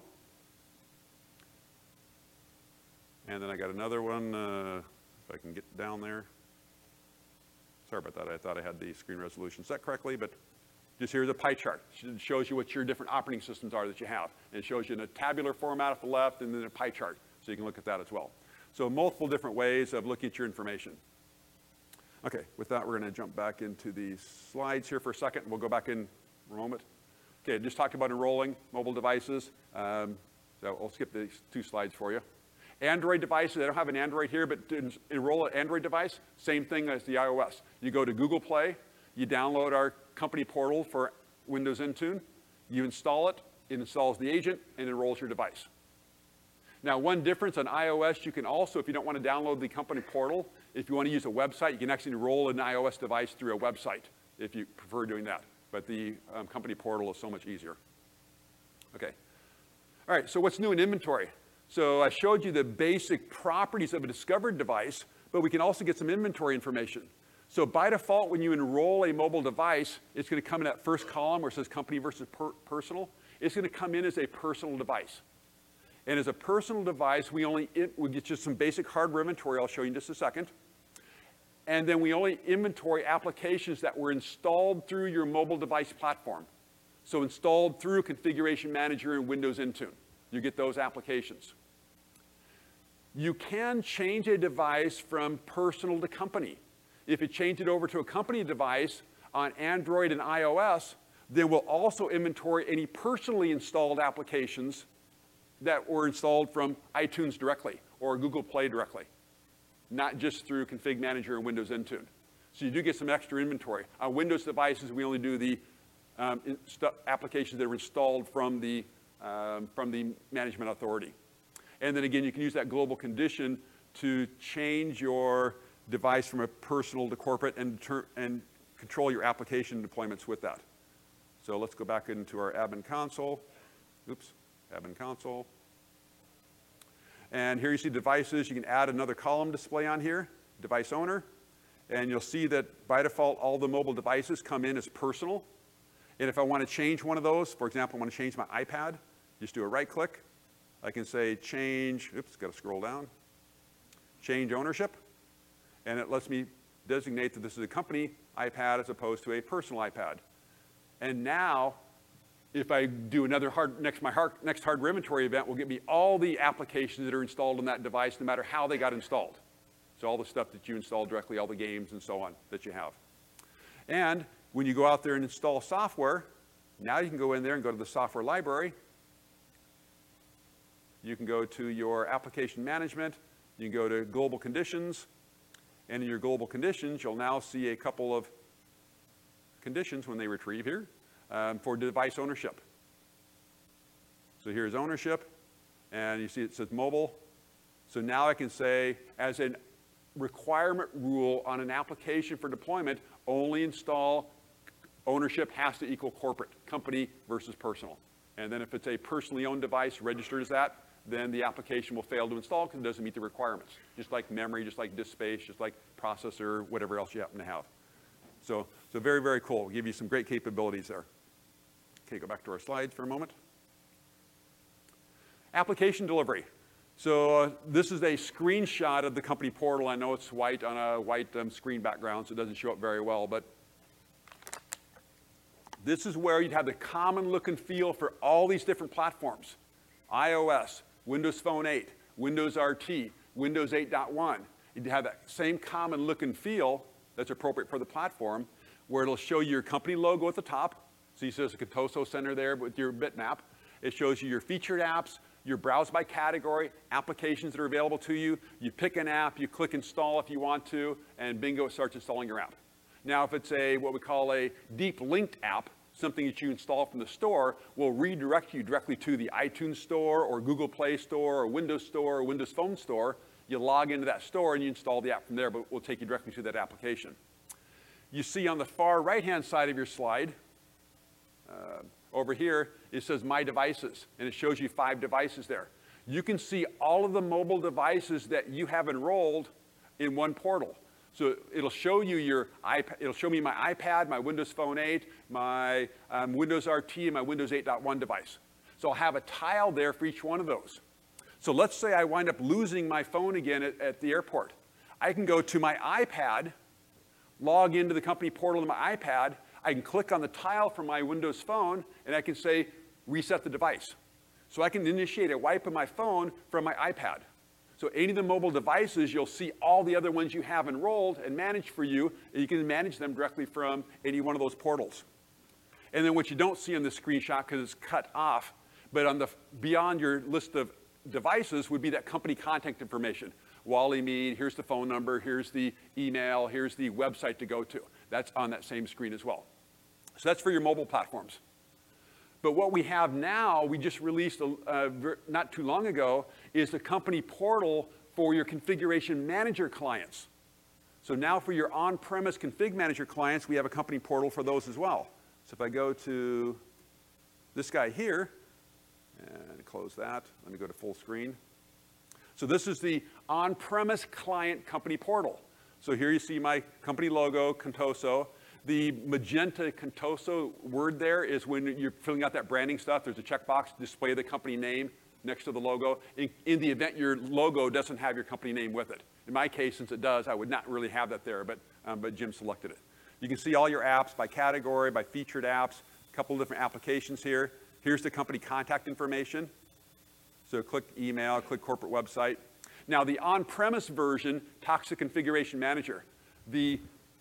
And then I got another one, if I can get down there. Sorry about that, I thought I had the screen resolution set correctly, but just here's a pie chart. It shows you what your different operating systems are that you have. And it shows you in a tabular format at the left and then a pie chart, so you can look at that as well. So multiple different ways of looking at your information. Okay, with that, we're going to jump back into the slides here for a second. We'll go back in a moment. Okay, just talked about enrolling mobile devices. So I'll skip these two slides for you. Android devices, I don't have an Android here, but to enroll an Android device, same thing as the iOS. You go to Google Play, you download our company portal for Windows Intune, you install it, it installs the agent, and enrolls your device. Now, one difference on iOS, you can also, if you don't want to download the company portal, if you want to use a website, you can actually enroll an iOS device through a website if you prefer doing that. But the company portal is so much easier. Okay. All right, so what's new in inventory? So I showed you the basic properties of a discovered device, but we can also get some inventory information. So by default, when you enroll a mobile device, it's going to come in that first column where it says company versus personal. It's going to come in as a personal device. And as a personal device, we get just some basic hardware inventory I'll show you in just a second. And then we only inventory applications that were installed through your mobile device platform. So installed through Configuration Manager and Windows Intune. You get those applications. You can change a device from personal to company. If you change it over to a company device on Android and iOS, then we'll also inventory any personally installed applications that were installed from iTunes directly or Google Play directly, not just through Config Manager and Windows Intune. So you do get some extra inventory. On Windows devices, we only do the applications that are installed from the management authority. And then again, you can use that global condition to change your device from a personal to corporate and control your application deployments with that. So let's go back into our admin console. Oops, admin console. And here you see devices. You can add another column display on here, device owner. And you'll see that by default, all the mobile devices come in as personal. And if I want to change one of those, for example, I want to change my iPad, just do a right click. I can say change, oops, got to scroll down, change ownership. And it lets me designate that this is a company iPad as opposed to a personal iPad. And now, if I do another next hardware inventory event will give me all the applications that are installed on that device, no matter how they got installed. So all the stuff that you installed directly, all the games and so on that you have. And when you go out there and install software, now you can go in there and go to the software library. You can go to your application management. You can go to global conditions. And in your global conditions, you'll now see a couple of conditions when they retrieve here for device ownership. So here's ownership. And you see it says mobile. So now I can say, as a requirement rule on an application for deployment, only install ownership has to equal corporate, company versus personal. And then if it's a personally owned device registered as that, then the application will fail to install because it doesn't meet the requirements. Just like memory, just like disk space, just like processor, whatever else you happen to have. So very, very cool. We'll give you some great capabilities there. Okay, go back to our slides for a moment. Application delivery. So this is a screenshot of the company portal. I know it's white on a white screen background, so it doesn't show up very well, but this is where you'd have the common look and feel for all these different platforms. iOS, Windows Phone 8, Windows RT, Windows 8.1. You'd have that same common look and feel that's appropriate for the platform, where it'll show you your company logo at the top. So you see there's a Contoso Center there with your bitmap. It shows you your featured apps, your browse by category, applications that are available to you. You pick an app, you click install if you want to, and bingo, it starts installing your app. Now, if it's what we call a deep linked app, something that you install from the store, will redirect you directly to the iTunes Store or Google Play Store or Windows Store or Windows Phone Store. You log into that store and you install the app from there, but it will take you directly to that application. You see on the far right-hand side of your slide, over here, it says My Devices, and it shows you 5 devices there. You can see all of the mobile devices that you have enrolled in one portal. So it'll show you your iPad, it'll show me my iPad, my Windows Phone 8, my Windows RT, and my Windows 8.1 device. So I'll have a tile there for each one of those. So let's say I wind up losing my phone again at the airport. I can go to my iPad, log into the company portal on my iPad, I can click on the tile from my Windows Phone, and I can say, reset the device. So I can initiate a wipe of my phone from my iPad. So any of the mobile devices, you'll see all the other ones you have enrolled and managed for you, and you can manage them directly from any one of those portals. And then what you don't see on this screenshot, because it's cut off, but on beyond your list of devices would be that company contact information. Wally Mead, here's the phone number, here's the email, here's the website to go to. That's on that same screen as well. So that's for your mobile platforms. But what we have now, we just released not too long ago, is the company portal for your configuration manager clients. So now for your on-premise config manager clients, we have a company portal for those as well. So if I go to this guy here, and close that, let me go to full screen. So this is the on-premise client company portal. So here you see my company logo, Contoso. The magenta Contoso word there is when you're filling out that branding stuff, there's a checkbox to display the company name next to the logo. In the event your logo doesn't have your company name with it. In my case, since it does, I would not really have that there, but Jim selected it. You can see all your apps by category, by featured apps, a couple of different applications here. Here's the company contact information. So click email, click corporate website. Now the on-premise version talks to Configuration Manager. The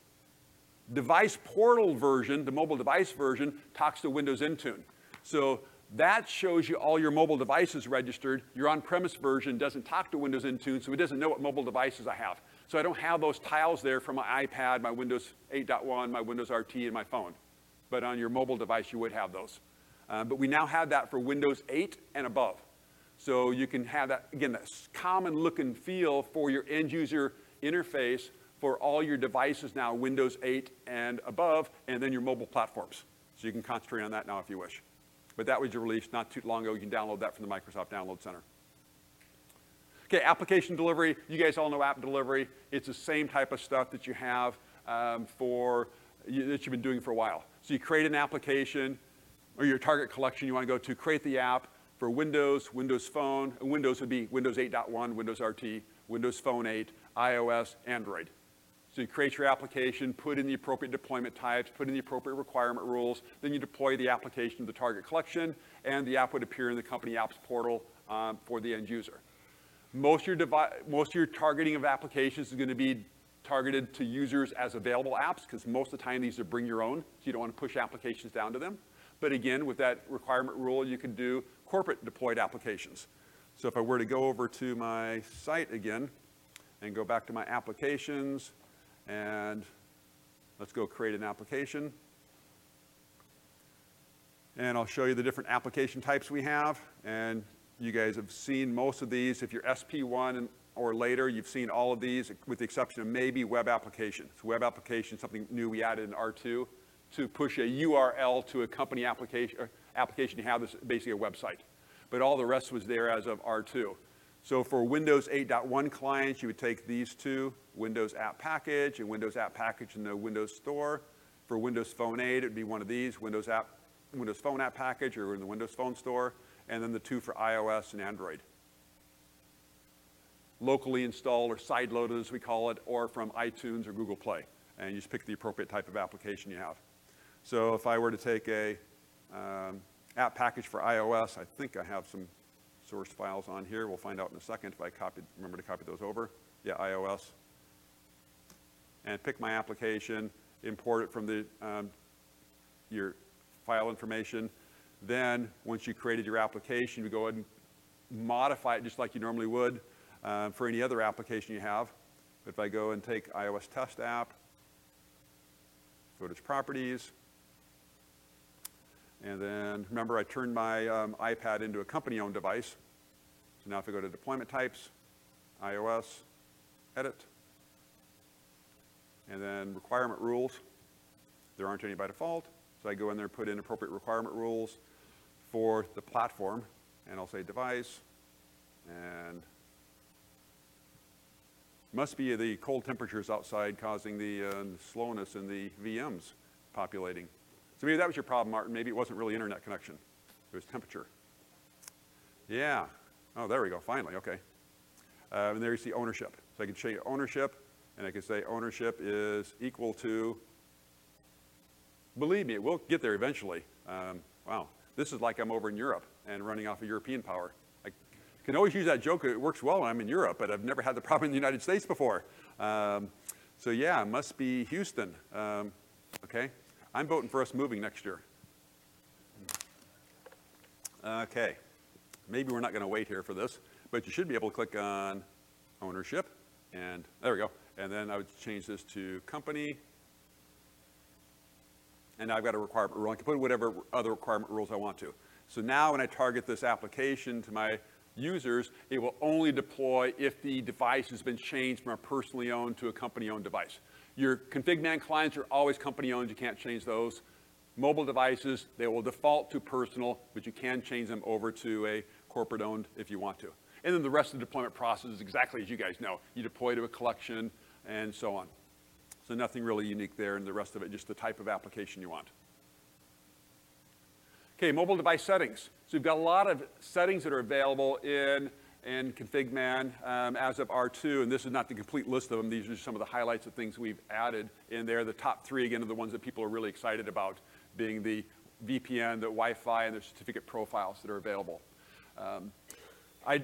device portal version, the mobile device version, talks to Windows Intune. So that shows you all your mobile devices registered. Your on-premise version doesn't talk to Windows Intune, so it doesn't know what mobile devices I have. So I don't have those tiles there for my iPad, my Windows 8.1, my Windows RT, and my phone. But on your mobile device, you would have those. But we now have that for Windows 8 and above. So you can have that, again, that common look and feel for your end user interface for all your devices now, Windows 8 and above, and then your mobile platforms. So you can concentrate on that now if you wish. But that was released not too long ago. You can download that from the Microsoft Download Center. Okay, application delivery. You guys all know app delivery. It's the same type of stuff that you have that you've been doing for a while. So you create an application, or your target collection you want to go to, create the app for Windows, Windows Phone. And Windows would be Windows 8.1, Windows RT, Windows Phone 8, iOS, Android. So you create your application, put in the appropriate deployment types, put in the appropriate requirement rules, then you deploy the application to the target collection, and the app would appear in the company apps portal for the end user. Most of your targeting of applications is going to be targeted to users as available apps, because most of the time these are bring your own, so you don't want to push applications down to them. But again, with that requirement rule, you can do corporate deployed applications. So if I were to go over to my site again and go back to my applications, and let's go create an application. And I'll show you the different application types we have. And you guys have seen most of these. If you're SP1 or later, you've seen all of these, with the exception of maybe web applications. Web application, something new we added in R2 to push a URL to a company application you have that's basically a website. But all the rest was there as of R2. So for Windows 8.1 clients, you would take these two, Windows App Package and Windows App Package in the Windows Store. For Windows Phone 8, it would be one of these, Windows Phone App Package or in the Windows Phone Store, and then the two for iOS and Android. Locally installed or sideloaded, as we call it, or from iTunes or Google Play. And you just pick the appropriate type of application you have. So if I were to take a app package for iOS, I think I have some source files on here. We'll find out in a second if I remember to copy those over. Yeah, iOS. And pick my application, import it from the, your file information. Then, once you created your application, you go ahead and modify it just like you normally would for any other application you have. But if I go and take iOS test app, go to its properties, and then remember I turned my iPad into a company-owned device. So now if I go to deployment types, iOS, edit, and then requirement rules, there aren't any by default. So I go in there and put in appropriate requirement rules for the platform, and I'll say device, and must be the cold temperatures outside causing the slowness in the VMs populating. So maybe that was your problem, Martin. Maybe it wasn't really internet connection. It was temperature. Yeah. Oh, there we go, finally, okay. And there you see ownership. So I can show you ownership, and I can say ownership is equal to, believe me, we'll get there eventually. Wow, this is like I'm over in Europe and running off of European power. I can always use that joke, it works well when I'm in Europe, but I've never had the problem in the United States before. So yeah, it must be Houston, okay? I'm voting for us moving next year. Okay, maybe we're not gonna wait here for this, but you should be able to click on ownership, and there we go. And then I would change this to company, And now I've got a requirement rule. I can put whatever other requirement rules I want to. So now when I target this application to my users, it will only deploy if the device has been changed from a personally owned to a company-owned device. Your ConfigMan clients are always company-owned. You can't change those. Mobile devices, they will default to personal, but you can change them over to a corporate-owned if you want to. And then the rest of the deployment process is exactly as you guys know. You deploy to a collection and so on. So nothing really unique there, and the rest of it, just the type of application you want. Okay, mobile device settings. So we've got a lot of settings that are available in ConfigMan as of R2, and this is not the complete list of them. These are just some of the highlights of things we've added in there. The top 3, again, are the ones that people are really excited about, being the VPN, the Wi-Fi, and the certificate profiles that are available. I'll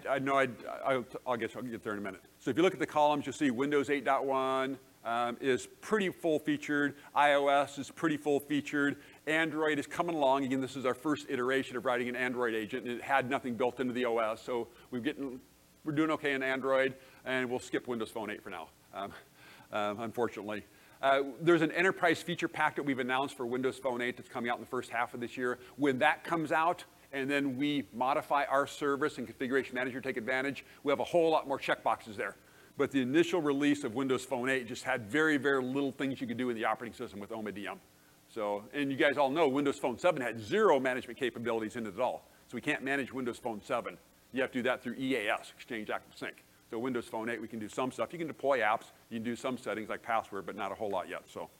get there in a minute. So if you look at the columns, you'll see Windows 8.1 is pretty full-featured. iOS is pretty full-featured. Android is coming along. Again, this is our first iteration of writing an Android agent, and it had nothing built into the OS. So we're doing okay in Android, and we'll skip Windows Phone 8 for now, unfortunately. There's an enterprise feature pack that we've announced for Windows Phone 8 that's coming out in the first half of this year. When that comes out, and then we modify our service and Configuration Manager take advantage, we have a whole lot more checkboxes there. But the initial release of Windows Phone 8 just had very, very little things you could do in the operating system with OMADM. So, and you guys all know Windows Phone 7 had 0 management capabilities in it at all. So we can't manage Windows Phone 7. You have to do that through EAS, Exchange Active Sync. So Windows Phone 8, we can do some stuff. You can deploy apps. You can do some settings like password, but not a whole lot yet. So,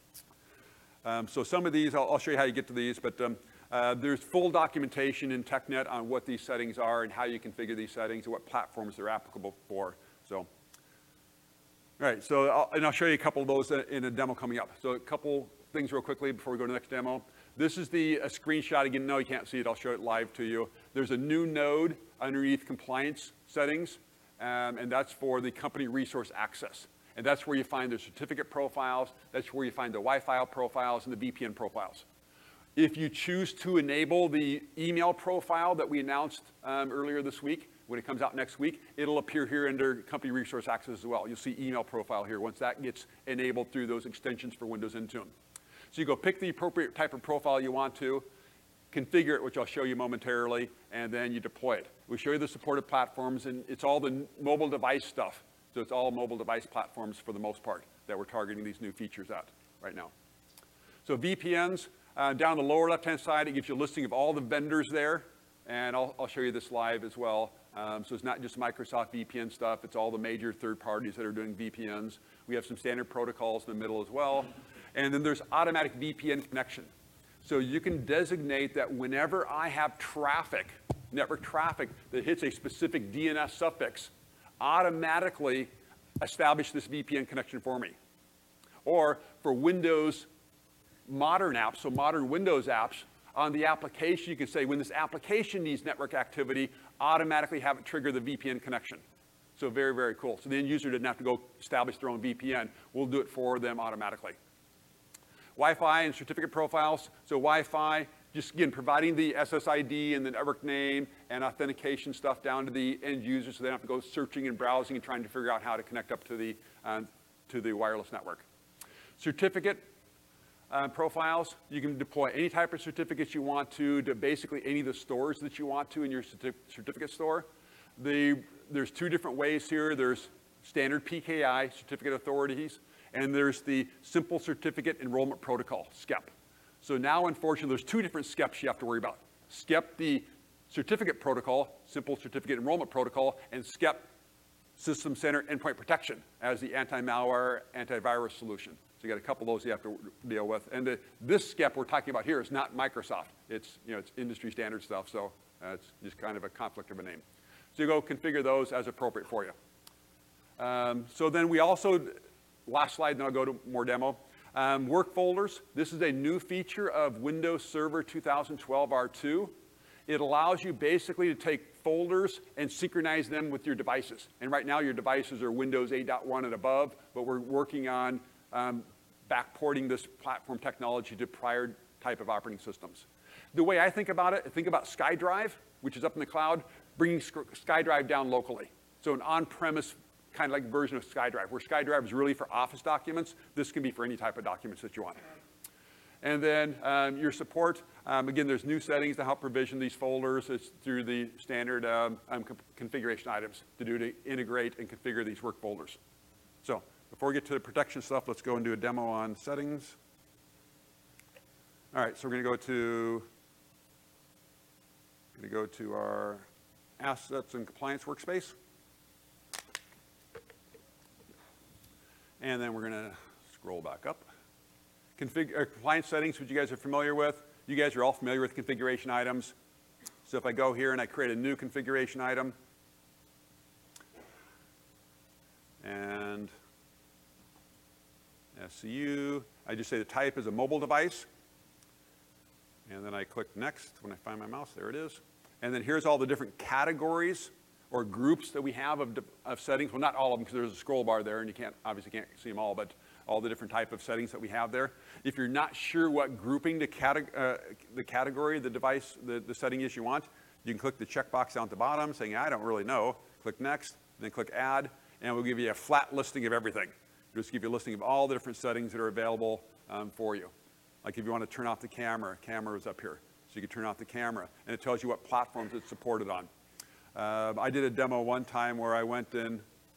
so some of these, I'll show you how you get to these, but there's full documentation in TechNet on what these settings are and how you configure these settings and what platforms they're applicable for. So, all right, so I'll show you a couple of those in a demo coming up. So a couple things real quickly before we go to the next demo. This is a screenshot. Again, no, you can't see it. I'll show it live to you. There's a new node underneath compliance settings, and that's for the company resource access. And that's where you find the certificate profiles. That's where you find the Wi-Fi profiles and the VPN profiles. If you choose to enable the email profile that we announced earlier this week, when it comes out next week, it'll appear here under company resource access as well. You'll see email profile here once that gets enabled through those extensions for Windows Intune. So you go pick the appropriate type of profile you want to, configure it, which I'll show you momentarily, and then you deploy it. We show you the supported platforms, and it's all the mobile device stuff. So it's all mobile device platforms for the most part that we're targeting these new features at right now. So VPNs, down the lower left-hand side, it gives you a listing of all the vendors there, and I'll show you this live as well. So it's not just Microsoft VPN stuff, it's all the major third parties that are doing VPNs. We have some standard protocols in the middle as well. And then there's automatic VPN connection. So you can designate that whenever I have traffic, network traffic, that hits a specific DNS suffix, automatically establish this VPN connection for me. Or for Windows modern apps, so modern Windows apps, on the application, you can say, when this application needs network activity, automatically have it trigger the VPN connection. So very, very cool. So the end user didn't have to go establish their own VPN. We'll do it for them automatically. Wi-Fi and certificate profiles. So Wi-Fi, just again, providing the SSID and the network name and authentication stuff down to the end user so they don't have to go searching and browsing and trying to figure out how to connect up to the wireless network. Certificate profiles, you can deploy any type of certificates you want to basically any of the stores that you want to in your certificate store. There's 2 different ways here. There's standard PKI, certificate authorities, and there's the Simple Certificate Enrollment Protocol, SCEP. So now, unfortunately, there's 2 different SCEPs you have to worry about. SCEP, the certificate protocol, Simple Certificate Enrollment Protocol, and SCEP, System Center Endpoint Protection, as the anti-malware, antivirus solution. So you got a couple of those you have to deal with. And this SCEP we're talking about here is not Microsoft. It's, it's industry standard stuff, so it's just kind of a conflict of a name. So you go configure those as appropriate for you. So then we also, last slide, then I'll go to more demo. Work folders. This is a new feature of Windows Server 2012 R2. It allows you basically to take folders and synchronize them with your devices. And right now your devices are Windows 8.1 and above, but we're working on backporting this platform technology to prior type of operating systems. The way I think about it, I think about SkyDrive, which is up in the cloud, bringing SkyDrive down locally. So an on-premise kind of like version of SkyDrive, where SkyDrive is really for Office documents. This can be for any type of documents that you want. And then your support, again, there's new settings to help provision these folders. It's through the standard configuration items to integrate and configure these work folders. So before we get to the protection stuff, let's go and do a demo on settings. All right, so we're going to go to our assets and compliance workspace. And then we're going to scroll back up. Compliance settings, which you guys are familiar with. You guys are all familiar with configuration items. So if I go here and I create a new configuration item, and SCU, I just say the type is a mobile device. And then I click next when I find my mouse. There it is. And then here's all the different categories or groups that we have of settings. Well, not all of them, because there's a scroll bar there, and you obviously can't see them all, but all the different type of settings that we have there. If you're not sure what grouping the category, the device, the setting is you want, you can click the checkbox down at the bottom saying, I don't really know. Click next, then click add, and we'll give you a flat listing of everything. We'll just give you a listing of all the different settings that are available for you. Like if you want to turn off the camera is up here. So you can turn off the camera, and it tells you what platforms it's supported on. I did a demo one time where I went in,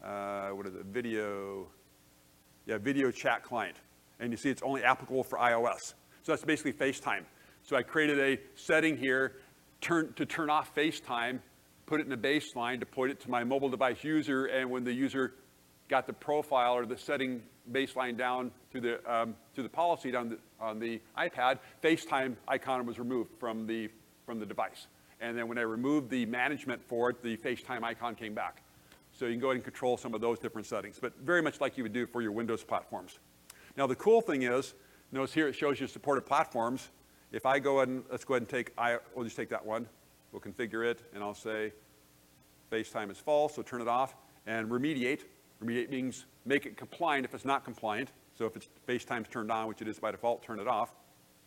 video chat client. And you see it's only applicable for iOS. So that's basically FaceTime. So I created a setting here to turn off FaceTime, put it in a baseline, deployed it to my mobile device user, and when the user got the profile or the setting baseline down to the policy down on the iPad, FaceTime icon was removed from the device. And then when I removed the management for it, the FaceTime icon came back. So you can go ahead and control some of those different settings, but very much like you would do for your Windows platforms. Now the cool thing is, notice here it shows you supported platforms. If I go ahead and, let's go ahead and we'll just take that one. We'll configure it, and I'll say FaceTime is false, so turn it off, and remediate. Remediate means make it compliant if it's not compliant. So if it's FaceTime's turned on, which it is by default, turn it off.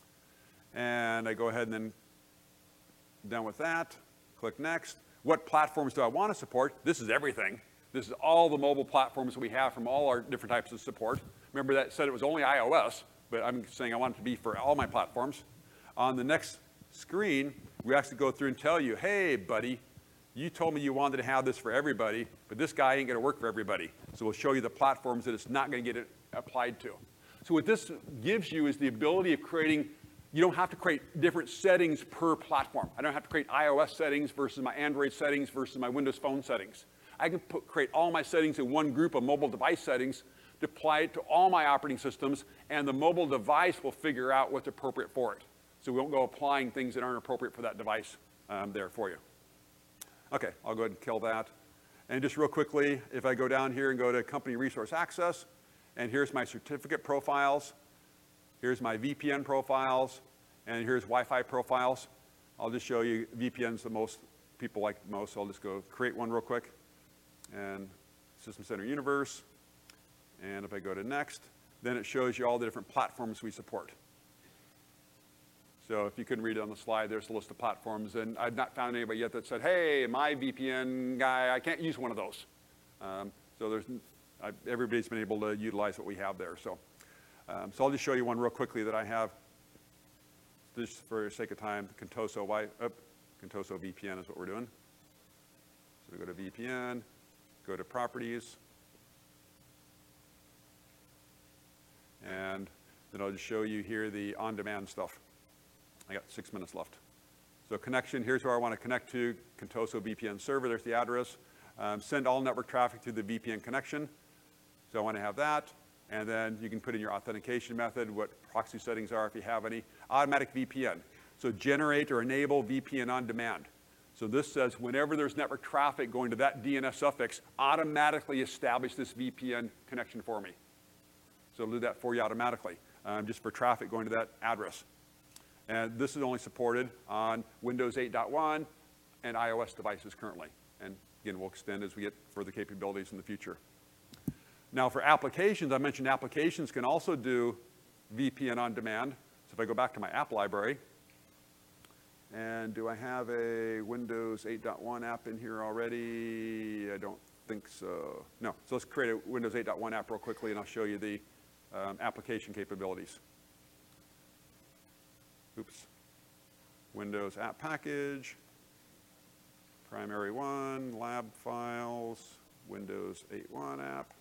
And I go ahead and then done with that, click next. What platforms do I want to support? This is everything. This is all the mobile platforms we have from all our different types of support. Remember that said it was only iOS, but I'm saying I want it to be for all my platforms. On the next screen, we actually go through and tell you, hey, buddy, you told me you wanted to have this for everybody, but this guy ain't going to work for everybody. So we'll show you the platforms that it's not going to get it applied to. So what this gives you is the ability of creating. You don't have to create different settings per platform. I don't have to create iOS settings versus my Android settings versus my Windows Phone settings. I can create all my settings in one group of mobile device settings, apply it to all my operating systems, and the mobile device will figure out what's appropriate for it. So we won't go applying things that aren't appropriate for that device there for you. Okay, I'll go ahead and kill that. And just real quickly, if I go down here and go to Company Resource Access, and here's my certificate profiles, here's my VPN profiles, and here's Wi-Fi profiles. I'll just show you VPNs the most people like the most, so I'll just go create one real quick. And System Center Universe. And if I go to next, then it shows you all the different platforms we support. So if you couldn't read it on the slide, there's a list of platforms. And I've not found anybody yet that said, hey, my VPN guy, I can't use one of those. So everybody's been able to utilize what we have there. So I'll just show you one real quickly that I have, just for the sake of time. Contoso VPN is what we're doing. So we go to VPN, go to Properties, and then I'll just show you here the on-demand stuff. I got 6 minutes left. So connection, here's where I want to connect to, Contoso VPN server, there's the address. Send all network traffic to the VPN connection. So I want to have that. And then you can put in your authentication method, what proxy settings are if you have any. Automatic VPN. So generate or enable VPN on demand. So this says whenever there's network traffic going to that DNS suffix, automatically establish this VPN connection for me. So it'll do that for you automatically, just for traffic going to that address. And this is only supported on Windows 8.1 and iOS devices currently. And again, we'll extend as we get further capabilities in the future. Now for applications, I mentioned applications can also do VPN on demand. So if I go back to my app library, and do I have a Windows 8.1 app in here already? I don't think so. No, so let's create a Windows 8.1 app real quickly, and I'll show you the application capabilities. oops, Windows app package, primary one, lab files, Windows 8.1 app.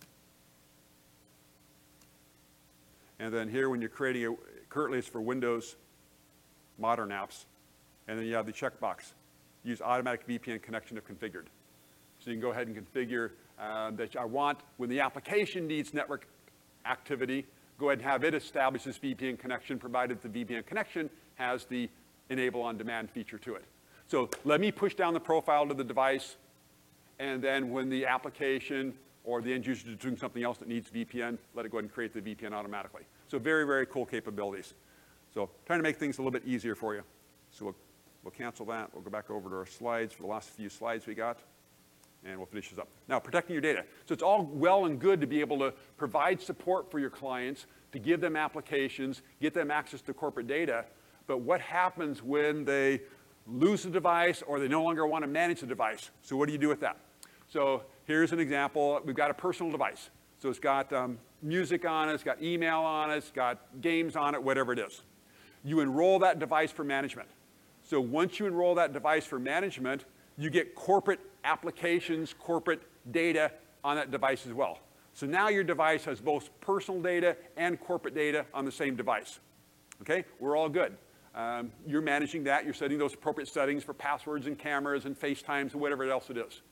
And then here when you're creating currently it's for Windows modern apps. And then you have the checkbox, use automatic VPN connection if configured. So you can go ahead and configure that I want, when the application needs network activity, go ahead and have it establish this VPN connection, provided the VPN connection has the enable on demand feature to it. So let me push down the profile to the device, and then when the application or the end user is doing something else that needs VPN, let it go ahead and create the VPN automatically. So very, very cool capabilities. So trying to make things a little bit easier for you. So we'll cancel that. We'll go back over to our slides for the last few slides we got, and we'll finish this up. Now, protecting your data. So it's all well and good to be able to provide support for your clients, to give them applications, get them access to corporate data, but what happens when they lose the device or they no longer want to manage the device? So what do you do with that? So here's an example. We've got a personal device. So it's got music on it, it's got email on it, it's got games on it, whatever it is. You enroll that device for management. So once you enroll that device for management, you get corporate applications, corporate data on that device as well. So now your device has both personal data and corporate data on the same device. Okay, we're all good. You're managing that. You're setting those appropriate settings for passwords and cameras and FaceTimes and whatever else it is.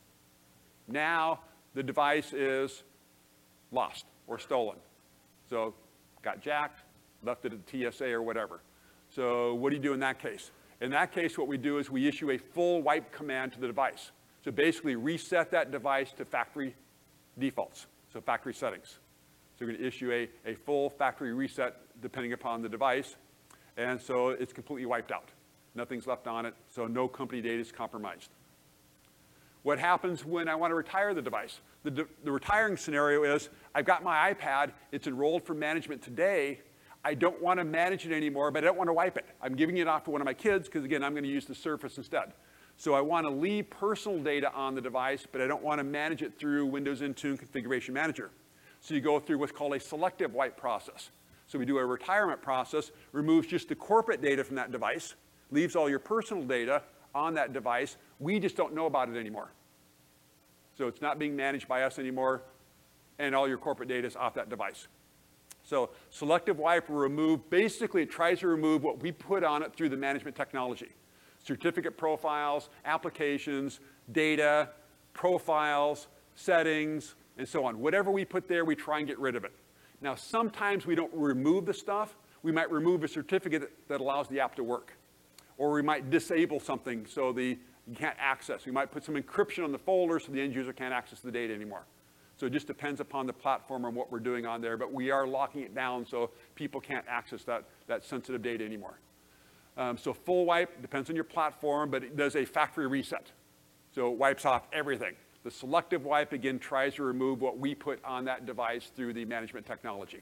Now the device is lost or stolen. So got jacked, left it at the TSA or whatever. So what do you do in that case? In that case, what we do is we issue a full wipe command to the device. So basically reset that device to factory defaults, so factory settings. So we're going to issue a full factory reset depending upon the device. And so it's completely wiped out. Nothing's left on it, so no company data is compromised. What happens when I want to retire the device? The retiring scenario is, I've got my iPad, it's enrolled for management today, I don't want to manage it anymore, but I don't want to wipe it. I'm giving it off to one of my kids, because again, I'm going to use the Surface instead. So I want to leave personal data on the device, but I don't want to manage it through Windows Intune Configuration Manager. So you go through what's called a selective wipe process. So we do a retirement process, removes just the corporate data from that device, leaves all your personal data on that device. We just don't know about it anymore. So it's not being managed by us anymore, and all your corporate data is off that device. So selective wipe will remove, basically it tries to remove what we put on it through the management technology. Certificate profiles, applications, data, profiles, settings, and so on. Whatever we put there, we try and get rid of it. Now, sometimes we don't remove the stuff. We might remove a certificate that allows the app to work. Or we might disable something so you can't access. We might put some encryption on the folder so the end user can't access the data anymore. So it just depends upon the platform and what we're doing on there, but we are locking it down so people can't access that sensitive data anymore. So full wipe depends on your platform, but it does a factory reset. So it wipes off everything. The selective wipe, again, tries to remove what we put on that device through the management technology.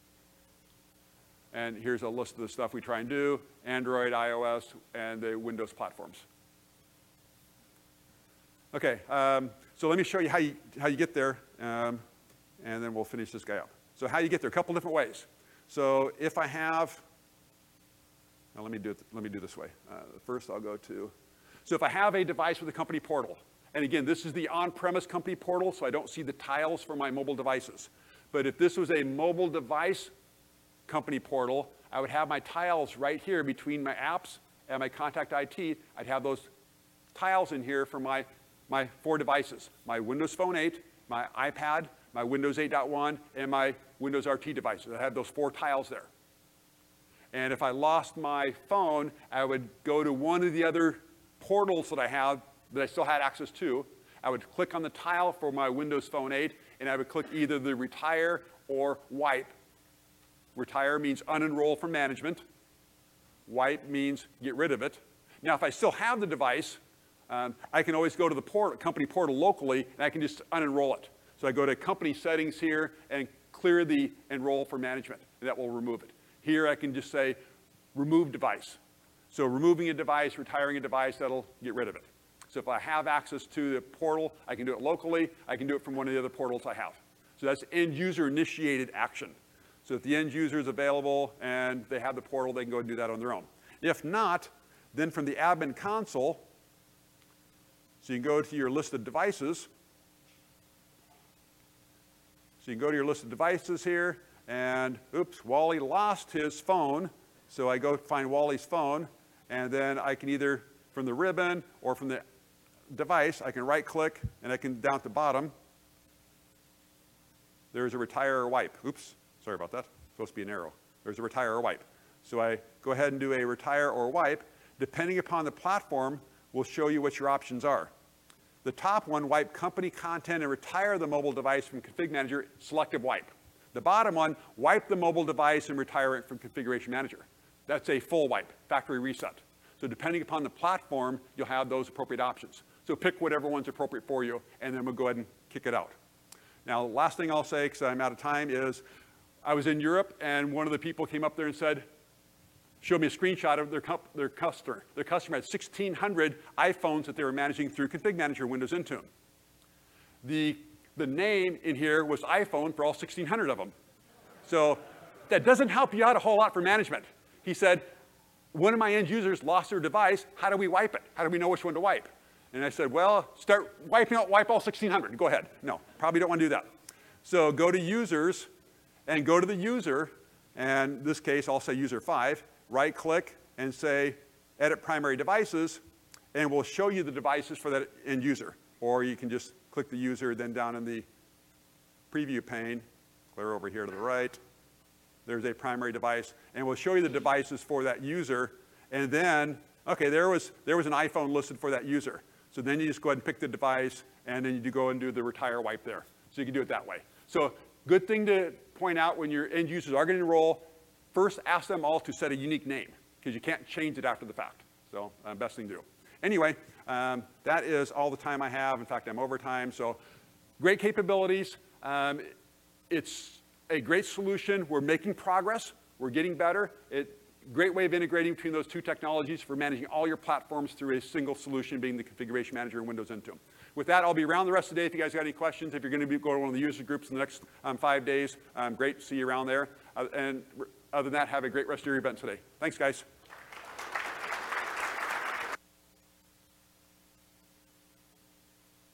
And here's a list of the stuff we try and do: Android, iOS, and the Windows platforms. Okay, so let me show you how you get there, and then we'll finish this guy up. So how you get there, a couple different ways. So if I have, now let me do it this way. First I'll go to, so if I have a device with a company portal, and again, this is the on-premise company portal, so I don't see the tiles for my mobile devices. But if this was a mobile device company portal, I would have my tiles right here between my apps and my contact IT. I'd have those tiles in here for my 4 devices: my Windows Phone 8, my iPad, my Windows 8.1, and my Windows RT devices. I have those 4 tiles there. And if I lost my phone, I would go to one of the other portals that I have that I still had access to. I would click on the tile for my Windows Phone 8, and I would click either the retire or wipe. Retire means unenroll from management. Wipe means get rid of it. Now, if I still have the device, I can always go to the company portal locally, and I can just unenroll it. So I go to company settings here and clear the enroll for management, and that will remove it. Here I can just say remove device. So removing a device, retiring a device, that'll get rid of it. So if I have access to the portal, I can do it locally. I can do it from one of the other portals I have. So that's end user initiated action. So if the end user is available and they have the portal, they can go and do that on their own. If not, then from the admin console, so you can go to your list of devices. So you can go to your list of devices here, and oops, Wally lost his phone. So I go find Wally's phone, and then I can either, from the ribbon or from the device, I can right click, and I can down at the bottom, there's a retire or wipe. Oops, sorry about that. It's supposed to be an arrow. There's a retire or wipe. So I go ahead and do a retire or wipe. Depending upon the platform, will show you what your options are. The top one, wipe company content and retire the mobile device from Config Manager, selective wipe. The bottom one, wipe the mobile device and retire it from Configuration Manager. That's a full wipe, factory reset. So depending upon the platform, you'll have those appropriate options. So pick whatever one's appropriate for you, and then we'll go ahead and kick it out. Now, the last thing I'll say, because I'm out of time, is I was in Europe, and one of the people came up there and said, showed me a screenshot of their customer. Their customer had 1,600 iPhones that they were managing through Config Manager Windows Intune. The name in here was iPhone for all 1,600 of them. So that doesn't help you out a whole lot for management. He said, one of my end users lost their device. How do we wipe it? How do we know which one to wipe? And I said, well, start wiping out, wipe all 1,600. Go ahead. No, probably don't want to do that. So go to users and go to the user. And in this case, I'll say user 5. Right click and say edit primary devices, and we'll show you the devices for that end user. Or you can just click the user, then down in the preview pane, clear over here to the right, there's a primary device, and we'll show you the devices for that user. And then, okay, there was an iPhone listed for that user. So then you just go ahead and pick the device, and then you go and do the retire wipe there. So you can do it that way. So good thing to point out when your end users are going to enroll, first ask them all to set a unique name, because you can't change it after the fact. So best thing to do. Anyway, that is all the time I have. In fact, I'm over time. So great capabilities. It's a great solution. We're making progress. We're getting better. Great way of integrating between those two technologies for managing all your platforms through a single solution, being the Configuration Manager and Windows Intune. With that, I'll be around the rest of the day if you guys got any questions. If you're going to be going to one of the user groups in the next 5 days, great to see you around there. And other than that, have a great rest of your event today. Thanks, guys.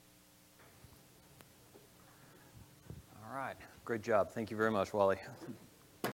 All right, great job. Thank you very much, Wally.